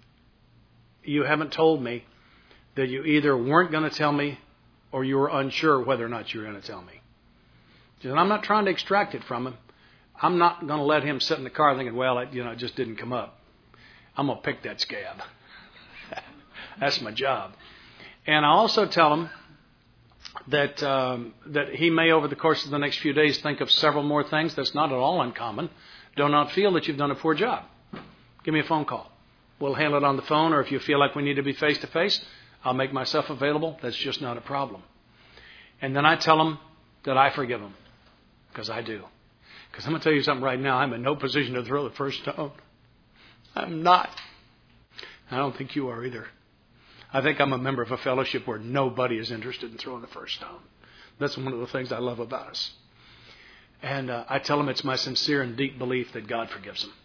you haven't told me that you either weren't going to tell me or you were unsure whether or not you were going to tell me? And I'm not trying to extract it from him. I'm not going to let him sit in the car thinking, well, it, you know, it just didn't come up. I'm going to pick that scab. That's my job. And I also tell him that um, that he may, over the course of the next few days, think of several more things. That's not at all uncommon. Do not feel that you've done a poor job. Give me a phone call. We'll handle it on the phone, or if you feel like we need to be face-to-face, I'll make myself available. That's just not a problem. And then I tell him that I forgive him, because I do. Because I'm going to tell you something right now. I'm in no position to throw the first stone. I'm not. I don't think you are either. I think I'm a member of a fellowship where nobody is interested in throwing the first stone. That's one of the things I love about us. And uh, I tell him it's my sincere and deep belief that God forgives him.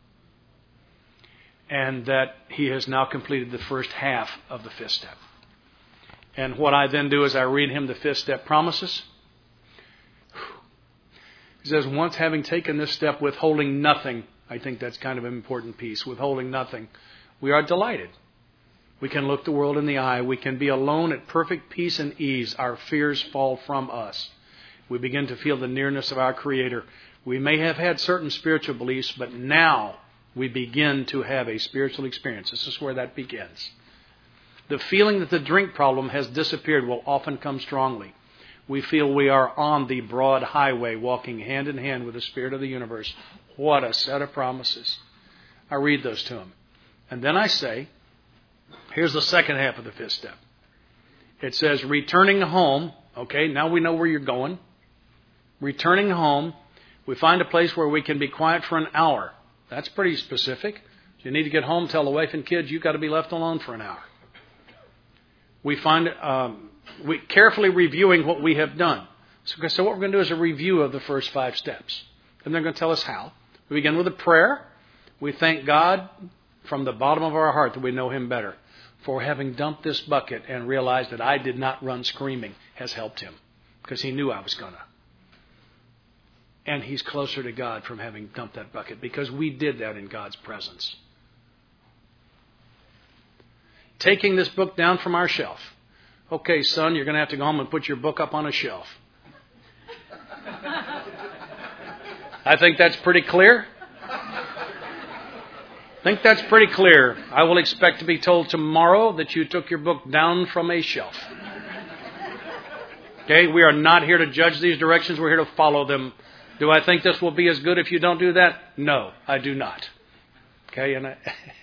And that he has now completed the first half of the fifth step. And what I then do is I read him the fifth step promises. He says, once having taken this step, withholding nothing, I think that's kind of an important piece, withholding nothing, we are delighted. We can look the world in the eye. We can be alone at perfect peace and ease. Our fears fall from us. We begin to feel the nearness of our Creator. We may have had certain spiritual beliefs, but now we begin to have a spiritual experience. This is where that begins. The feeling that the drink problem has disappeared will often come strongly. We feel we are on the broad highway, walking hand in hand with the Spirit of the universe. What a set of promises. I read those to him. And then I say, here's the second half of the fifth step. It says, returning home. Okay, now we know where you're going. Returning home, we find a place where we can be quiet for an hour. That's pretty specific. If you need to get home, tell the wife and kids you've got to be left alone for an hour. We find um, we carefully reviewing what we have done. So, so what we're going to do is a review of the first five steps. And they're going to tell us how. We begin with a prayer. We thank God from the bottom of our heart that we know Him better for having dumped this bucket and realized that I did not run screaming has helped him because he knew I was going to. And he's closer to God from having dumped that bucket because we did that in God's presence. Taking this book down from our shelf. Okay, son, you're going to have to go home and put your book up on a shelf. I think that's pretty clear. I think that's pretty clear. I will expect to be told tomorrow that you took your book down from a shelf. Okay, we are not here to judge these directions. We're here to follow them. Do I think this will be as good if you don't do that? No, I do not. Okay, and I...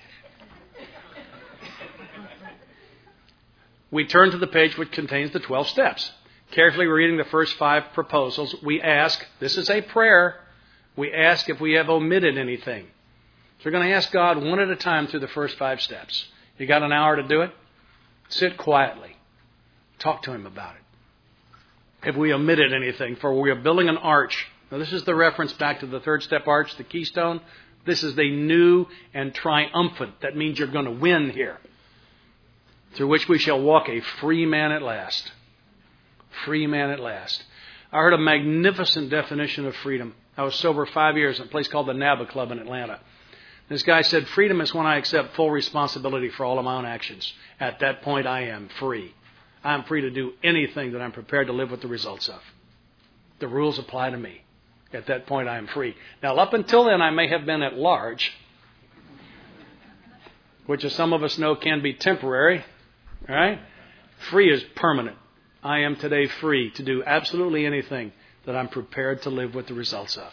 we turn to the page which contains the twelve steps. Carefully reading the first five proposals, we ask, this is a prayer, we ask if we have omitted anything. So we're going to ask God one at a time through the first five steps. You got an hour to do it? Sit quietly. Talk to Him about it. Have we omitted anything? For we are building an arch. Now this is the reference back to the third step arch, the keystone. This is the new and triumphant. That means you're going to win here. Through which we shall walk a free man at last. Free man at last. I heard a magnificent definition of freedom. I was sober five years in a place called the NABA Club in Atlanta. This guy said, freedom is when I accept full responsibility for all of my own actions. At that point, I am free. I'm free to do anything that I'm prepared to live with the results of. The rules apply to me. At that point, I am free. Now, up until then, I may have been at large, which, as some of us know, can be temporary. Right? Free is permanent. I am today free to do absolutely anything that I'm prepared to live with the results of.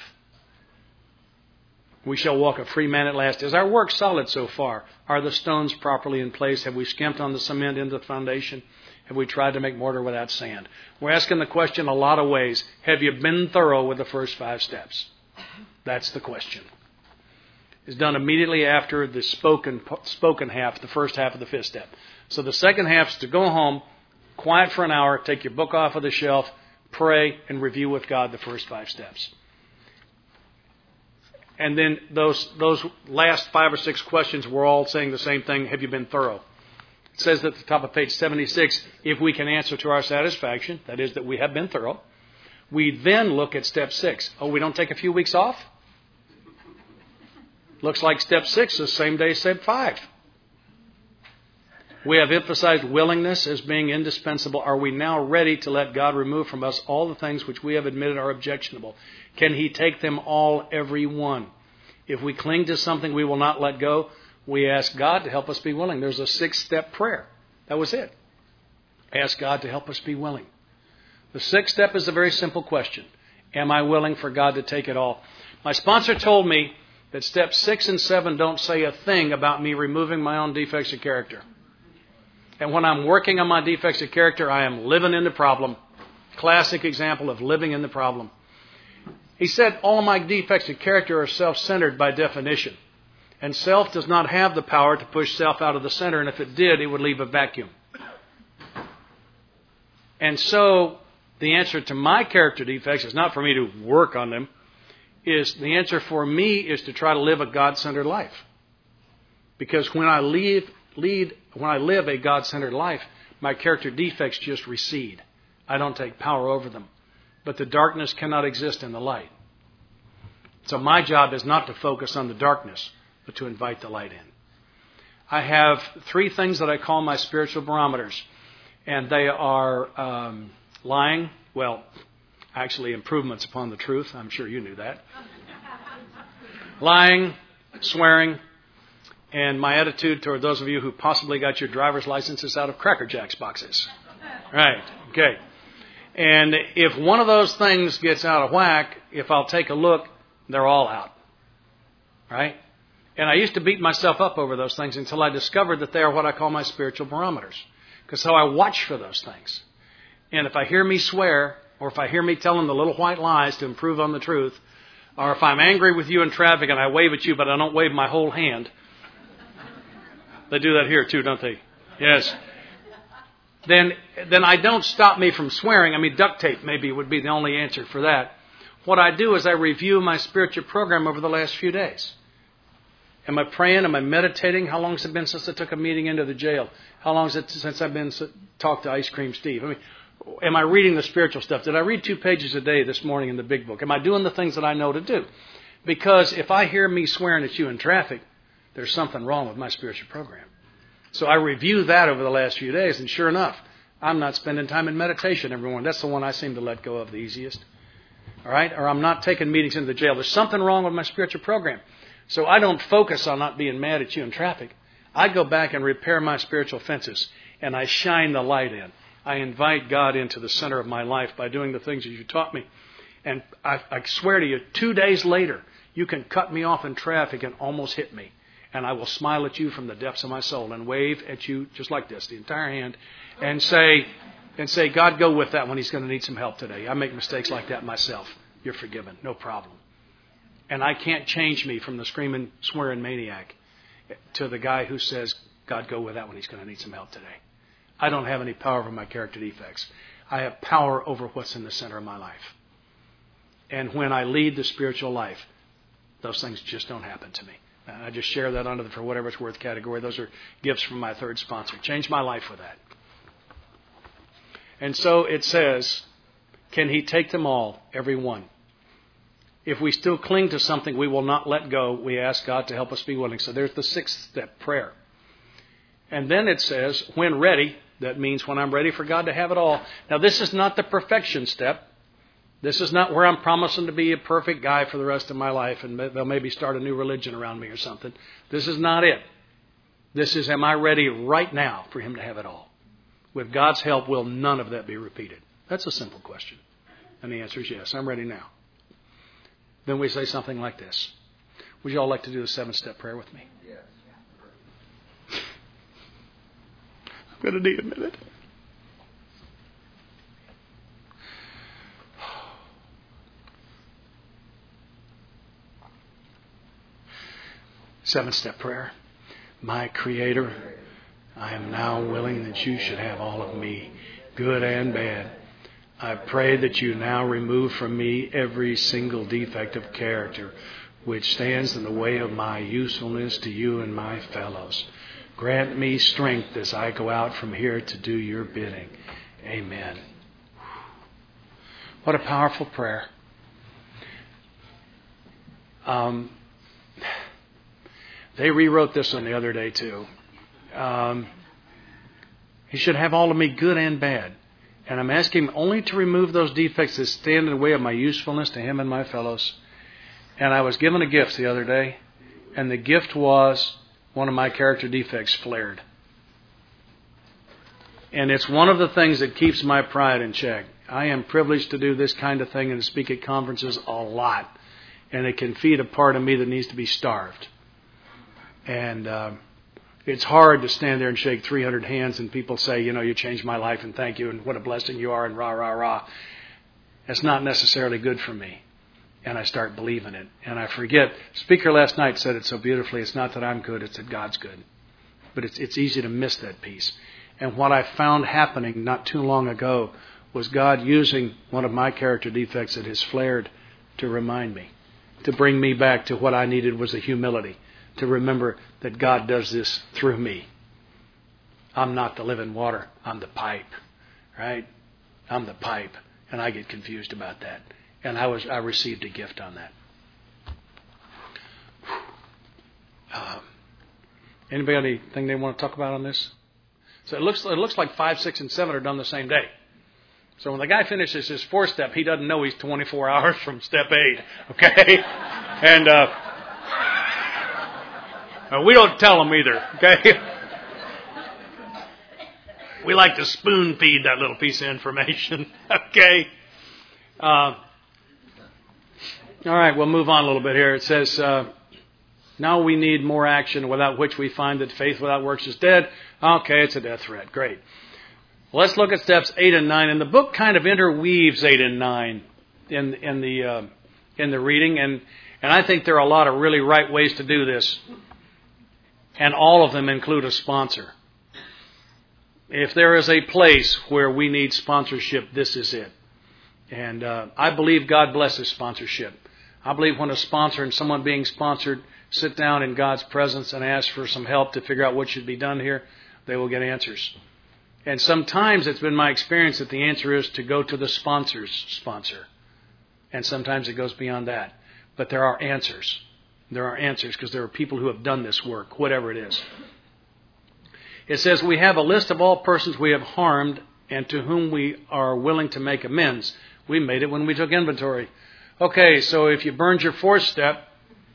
We shall walk a free man at last. Is our work solid so far? Are the stones properly in place? Have we skimped on the cement into the foundation? Have we tried to make mortar without sand? We're asking the question a lot of ways. Have you been thorough with the first five steps? That's the question. It's done immediately after the spoken spoken half, the first half of the fifth step. So the second half is to go home, quiet for an hour, take your book off of the shelf, pray, and review with God the first five steps. And then those those last five or six questions, we're all saying the same thing. Have you been thorough? It says at the top of page seventy-six, if we can answer to our satisfaction, that is that we have been thorough, we then look at step six. Oh, we don't take a few weeks off? Looks like step six is same day, step five. We have emphasized willingness as being indispensable. Are we now ready to let God remove from us all the things which we have admitted are objectionable? Can He take them all, every one? If we cling to something we will not let go, we ask God to help us be willing. There's a six-step prayer. That was it. Ask God to help us be willing. The sixth step is a very simple question. Am I willing for God to take it all? My sponsor told me that steps six and seven don't say a thing about me removing my own defects of character. And when I'm working on my defects of character, I am living in the problem. Classic example of living in the problem. He said all of my defects of character are self-centered by definition. And self does not have the power to push self out of the center. And if it did, it would leave a vacuum. And so the answer to my character defects is not for me to work on them. Is the answer for me is to try to live a God-centered life. Because when I leave, lead, when I live a God-centered life, my character defects just recede. I don't take power over them. But the darkness cannot exist in the light. So my job is not to focus on the darkness, but to invite the light in. I have three things that I call my spiritual barometers. And they are um, lying, well, actually improvements upon the truth. I'm sure you knew that. Lying, swearing, and my attitude toward those of you who possibly got your driver's licenses out of Cracker Jacks boxes. Right, okay. And if one of those things gets out of whack, if I'll take a look, they're all out. Right? And I used to beat myself up over those things until I discovered that they are what I call my spiritual barometers. Because so I watch for those things. And if I hear me swear, or if I hear me telling the little white lies to improve on the truth, or if I'm angry with you in traffic and I wave at you but I don't wave my whole hand. They do that here too, don't they? Yes. Then, then I don't stop me from swearing. I mean, duct tape maybe would be the only answer for that. What I do is I review my spiritual program over the last few days. Am I praying? Am I meditating? How long has it been since I took a meeting into the jail? How long has it since I've been talked to Ice Cream Steve? I mean, am I reading the spiritual stuff? Did I read two pages a day this morning in the big book? Am I doing the things that I know to do? Because if I hear me swearing at you in traffic, there's something wrong with my spiritual program. So I review that over the last few days, and sure enough, I'm not spending time in meditation, everyone. That's the one I seem to let go of the easiest. All right? Or I'm not taking meetings into the jail. There's something wrong with my spiritual program. So I don't focus on not being mad at you in traffic. I go back and repair my spiritual fences, and I shine the light in. I invite God into the center of my life by doing the things that you taught me. And I, I swear to you, two days later, you can cut me off in traffic and almost hit me. And I will smile at you from the depths of my soul and wave at you just like this, the entire hand, and say, and say, God, go with that one. He's going to need some help today. I make mistakes like that myself. You're forgiven. No problem. And I can't change me from the screaming, swearing maniac to the guy who says, God, go with that one. He's going to need some help today. I don't have any power over my character defects. I have power over what's in the center of my life. And when I lead the spiritual life, those things just don't happen to me. And I just share that under the for whatever it's worth category. Those are gifts from my third sponsor. Change my life with that. And so it says, can He take them all, every one? If we still cling to something we will not let go, we ask God to help us be willing. So there's the sixth step, prayer. And then it says, when ready, that means when I'm ready for God to have it all. Now, this is not the perfection step. This is not where I'm promising to be a perfect guy for the rest of my life and they'll maybe start a new religion around me or something. This is not it. This is, am I ready right now for Him to have it all? With God's help, will none of that be repeated? That's a simple question. And the answer is yes, I'm ready now. Then we say something like this. Would you all like to do the seven-step prayer with me? Yes. I'm going to need a minute. Seven-step prayer. My Creator, I am now willing that you should have all of me, good and bad. I pray that you now remove from me every single defect of character which stands in the way of my usefulness to you and my fellows. Grant me strength as I go out from here to do your bidding. Amen. What a powerful prayer. Um, they rewrote this one the other day too. Um, He should have all of me, good and bad. And I'm asking Him only to remove those defects that stand in the way of my usefulness to Him and my fellows. And I was given a gift the other day, and the gift was one of my character defects flared. And it's one of the things that keeps my pride in check. I am privileged to do this kind of thing and to speak at conferences a lot. And it can feed a part of me that needs to be starved. And uh, it's hard to stand there and shake three hundred hands and people say, you know, you changed my life and thank you and what a blessing you are and rah, rah, rah. That's not necessarily good for me. And I start believing it. And I forget. Speaker last night said it so beautifully. It's not that I'm good, it's that God's good. But it's it's easy to miss that piece. And what I found happening not too long ago was God using one of my character defects that has flared to remind me, to bring me back to what I needed was the humility, to remember that God does this through me. I'm not the living water. I'm the pipe, right? I'm the pipe. And I get confused about that. And I was I received a gift on that. Um, anybody got anything they want to talk about on this? So it looks it looks like five, six, and seven are done the same day. So when the guy finishes his fourth step, he doesn't know he's twenty-four hours from step eight. Okay, and uh, uh, we don't tell him either. Okay, we like to spoon feed that little piece of information. Okay. Uh, all right, we'll move on a little bit here. It says, uh, now we need more action, without which we find that faith without works is dead. Okay, it's a death threat. Great. Well, let's look at steps eight and nine. And the book kind of interweaves eight and nine in in the uh, in the reading, and and I think there are a lot of really right ways to do this, and all of them include a sponsor. If there is a place where we need sponsorship, this is it. And uh, I believe God blesses sponsorship. I believe when a sponsor and someone being sponsored sit down in God's presence and ask for some help to figure out what should be done here, they will get answers. And sometimes it's been my experience that the answer is to go to the sponsor's sponsor. And sometimes it goes beyond that. But there are answers. There are answers because there are people who have done this work, whatever it is. It says, we have a list of all persons we have harmed and to whom we are willing to make amends. We made it when we took inventory. Okay, so if you burned your fourth step,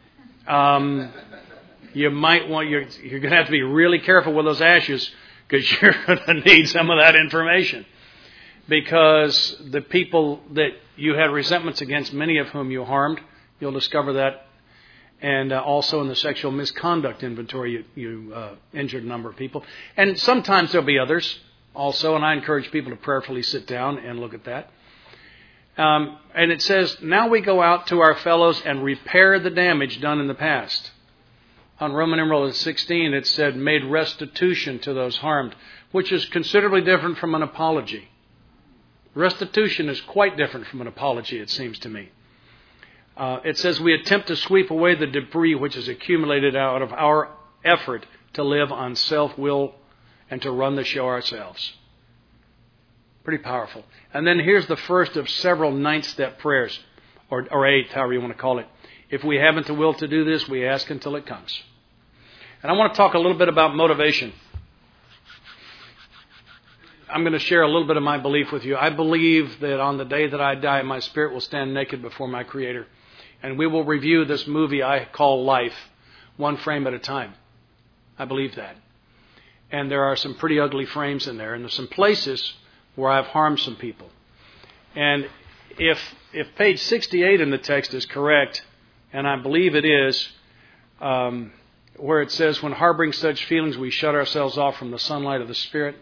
um, you might want, you're, you're going to have to be really careful with those ashes because you're going to need some of that information. Because the people that you had resentments against, many of whom you harmed, you'll discover that. And uh, also in the sexual misconduct inventory, you, you uh, injured a number of people. And sometimes there'll be others also, and I encourage people to prayerfully sit down and look at that. Um, and it says, now we go out to our fellows and repair the damage done in the past. On Roman numeral sixteen, it said, made restitution to those harmed, which is considerably different from an apology. Restitution is quite different from an apology, it seems to me. Uh, it says, we attempt to sweep away the debris which is accumulated out of our effort to live on self-will and to run the show ourselves. Pretty powerful. And then here's the first of several ninth-step prayers, or, or eighth, however you want to call it. If we haven't the will to do this, we ask until it comes. And I want to talk a little bit about motivation. I'm going to share a little bit of my belief with you. I believe that on the day that I die, my spirit will stand naked before my Creator. And we will review this movie I call life, one frame at a time. I believe that. And there are some pretty ugly frames in there. And there's some places where I've harmed some people. And if if page sixty-eight in the text is correct, and I believe it is, um, where it says, when harboring such feelings, we shut ourselves off from the sunlight of the Spirit.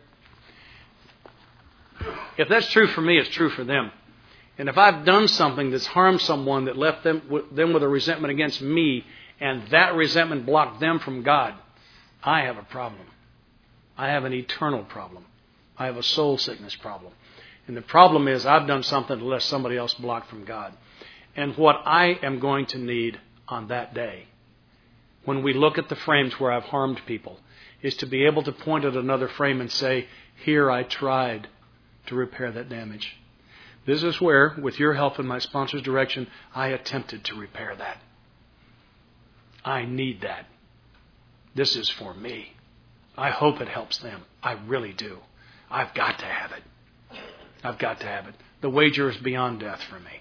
If that's true for me, it's true for them. And if I've done something that's harmed someone that left them, them with a resentment against me, and that resentment blocked them from God, I have a problem. I have an eternal problem. I have a soul sickness problem. And the problem is I've done something to let somebody else block from God. And what I am going to need on that day, when we look at the frames where I've harmed people, is to be able to point at another frame and say, here I tried to repair that damage. This is where, with your help and my sponsor's direction, I attempted to repair that. I need that. This is for me. I hope it helps them. I really do. I've got to have it. I've got to have it. The wager is beyond death for me.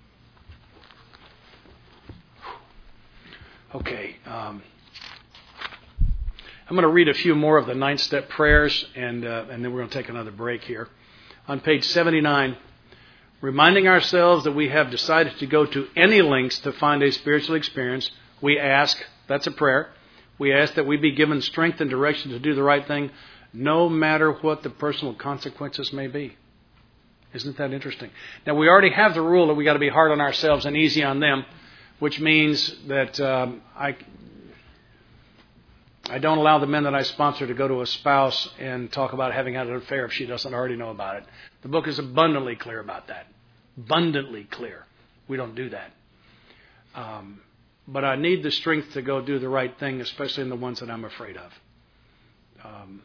Okay. Um, I'm going to read a few more of the ninth step prayers, and uh, and then we're going to take another break here. On page seventy-nine, reminding ourselves that we have decided to go to any lengths to find a spiritual experience, we ask, that's a prayer, we ask that we be given strength and direction to do the right thing, no matter what the personal consequences may be. Isn't that interesting? Now, we already have the rule that we got to be hard on ourselves and easy on them, which means that um, I I don't allow the men that I sponsor to go to a spouse and talk about having had an affair if she doesn't already know about it. The book is abundantly clear about that. Abundantly clear. We don't do that. Um, but I need the strength to go do the right thing, especially in the ones that I'm afraid of. Um,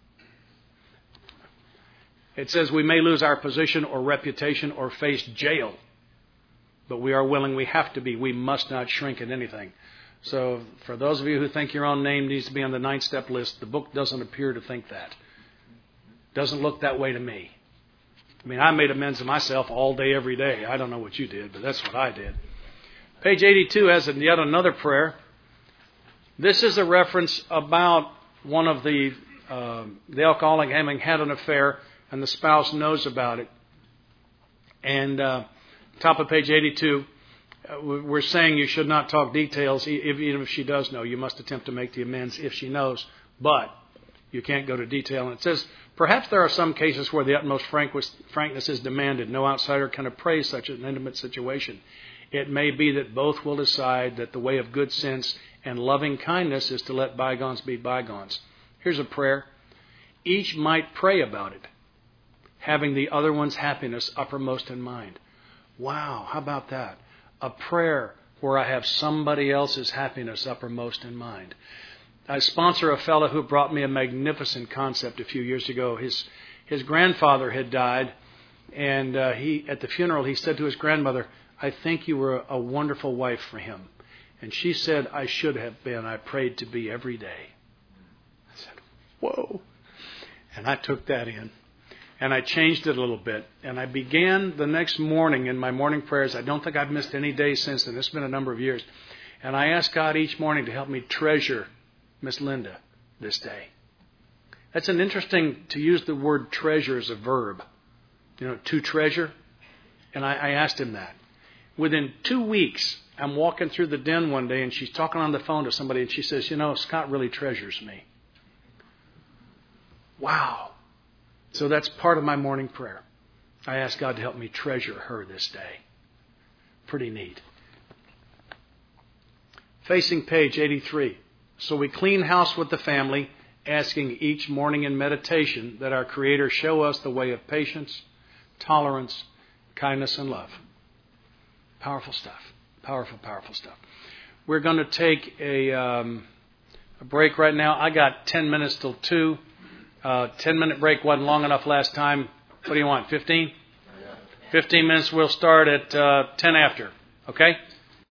it says we may lose our position or reputation or face jail, but we are willing, we have to be, we must not shrink at anything. So for those of you who think your own name needs to be on the ninth step list, the book doesn't appear to think that. Doesn't look that way to me. I mean, I made amends to myself all day, every day. I don't know what you did, but that's what I did. Page eighty-two has yet another prayer. This is a reference about one of the, uh, the alcoholic having had an affair, and the spouse knows about it. And uh, top of page eighty-two, uh, we're saying you should not talk details. Even if she does know, you must attempt to make the amends if she knows. But you can't go to detail. And it says, perhaps there are some cases where the utmost frankness is demanded. No outsider can appraise such an intimate situation. It may be that both will decide that the way of good sense and loving kindness is to let bygones be bygones. Here's a prayer. Each might pray about it, having the other one's happiness uppermost in mind. Wow, how about that? A prayer where I have somebody else's happiness uppermost in mind. I sponsor a fellow who brought me a magnificent concept a few years ago. His his grandfather had died, and uh, he at the funeral he said to his grandmother, I think you were a wonderful wife for him. And she said, I should have been. I prayed to be every day. I said, whoa. And I took that in. And I changed it a little bit. And I began the next morning in my morning prayers. I don't think I've missed any days since then. It's been a number of years. And I asked God each morning to help me treasure Miss Linda this day. That's an interesting, to use the word treasure as a verb. You know, to treasure. And I, I asked him that. Within two weeks, I'm walking through the den one day and she's talking on the phone to somebody and she says, you know, Scott really treasures me. Wow. So that's part of my morning prayer. I ask God to help me treasure her this day. Pretty neat. Facing page eighty-three. So we clean house with the family, asking each morning in meditation that our Creator show us the way of patience, tolerance, kindness, and love. Powerful stuff. Powerful, powerful stuff. We're going to take a, um, a break right now. I got ten minutes till two. Uh, ten-minute break wasn't long enough last time. What do you want, fifteen? fifteen minutes. We'll start at uh, ten after. Okay?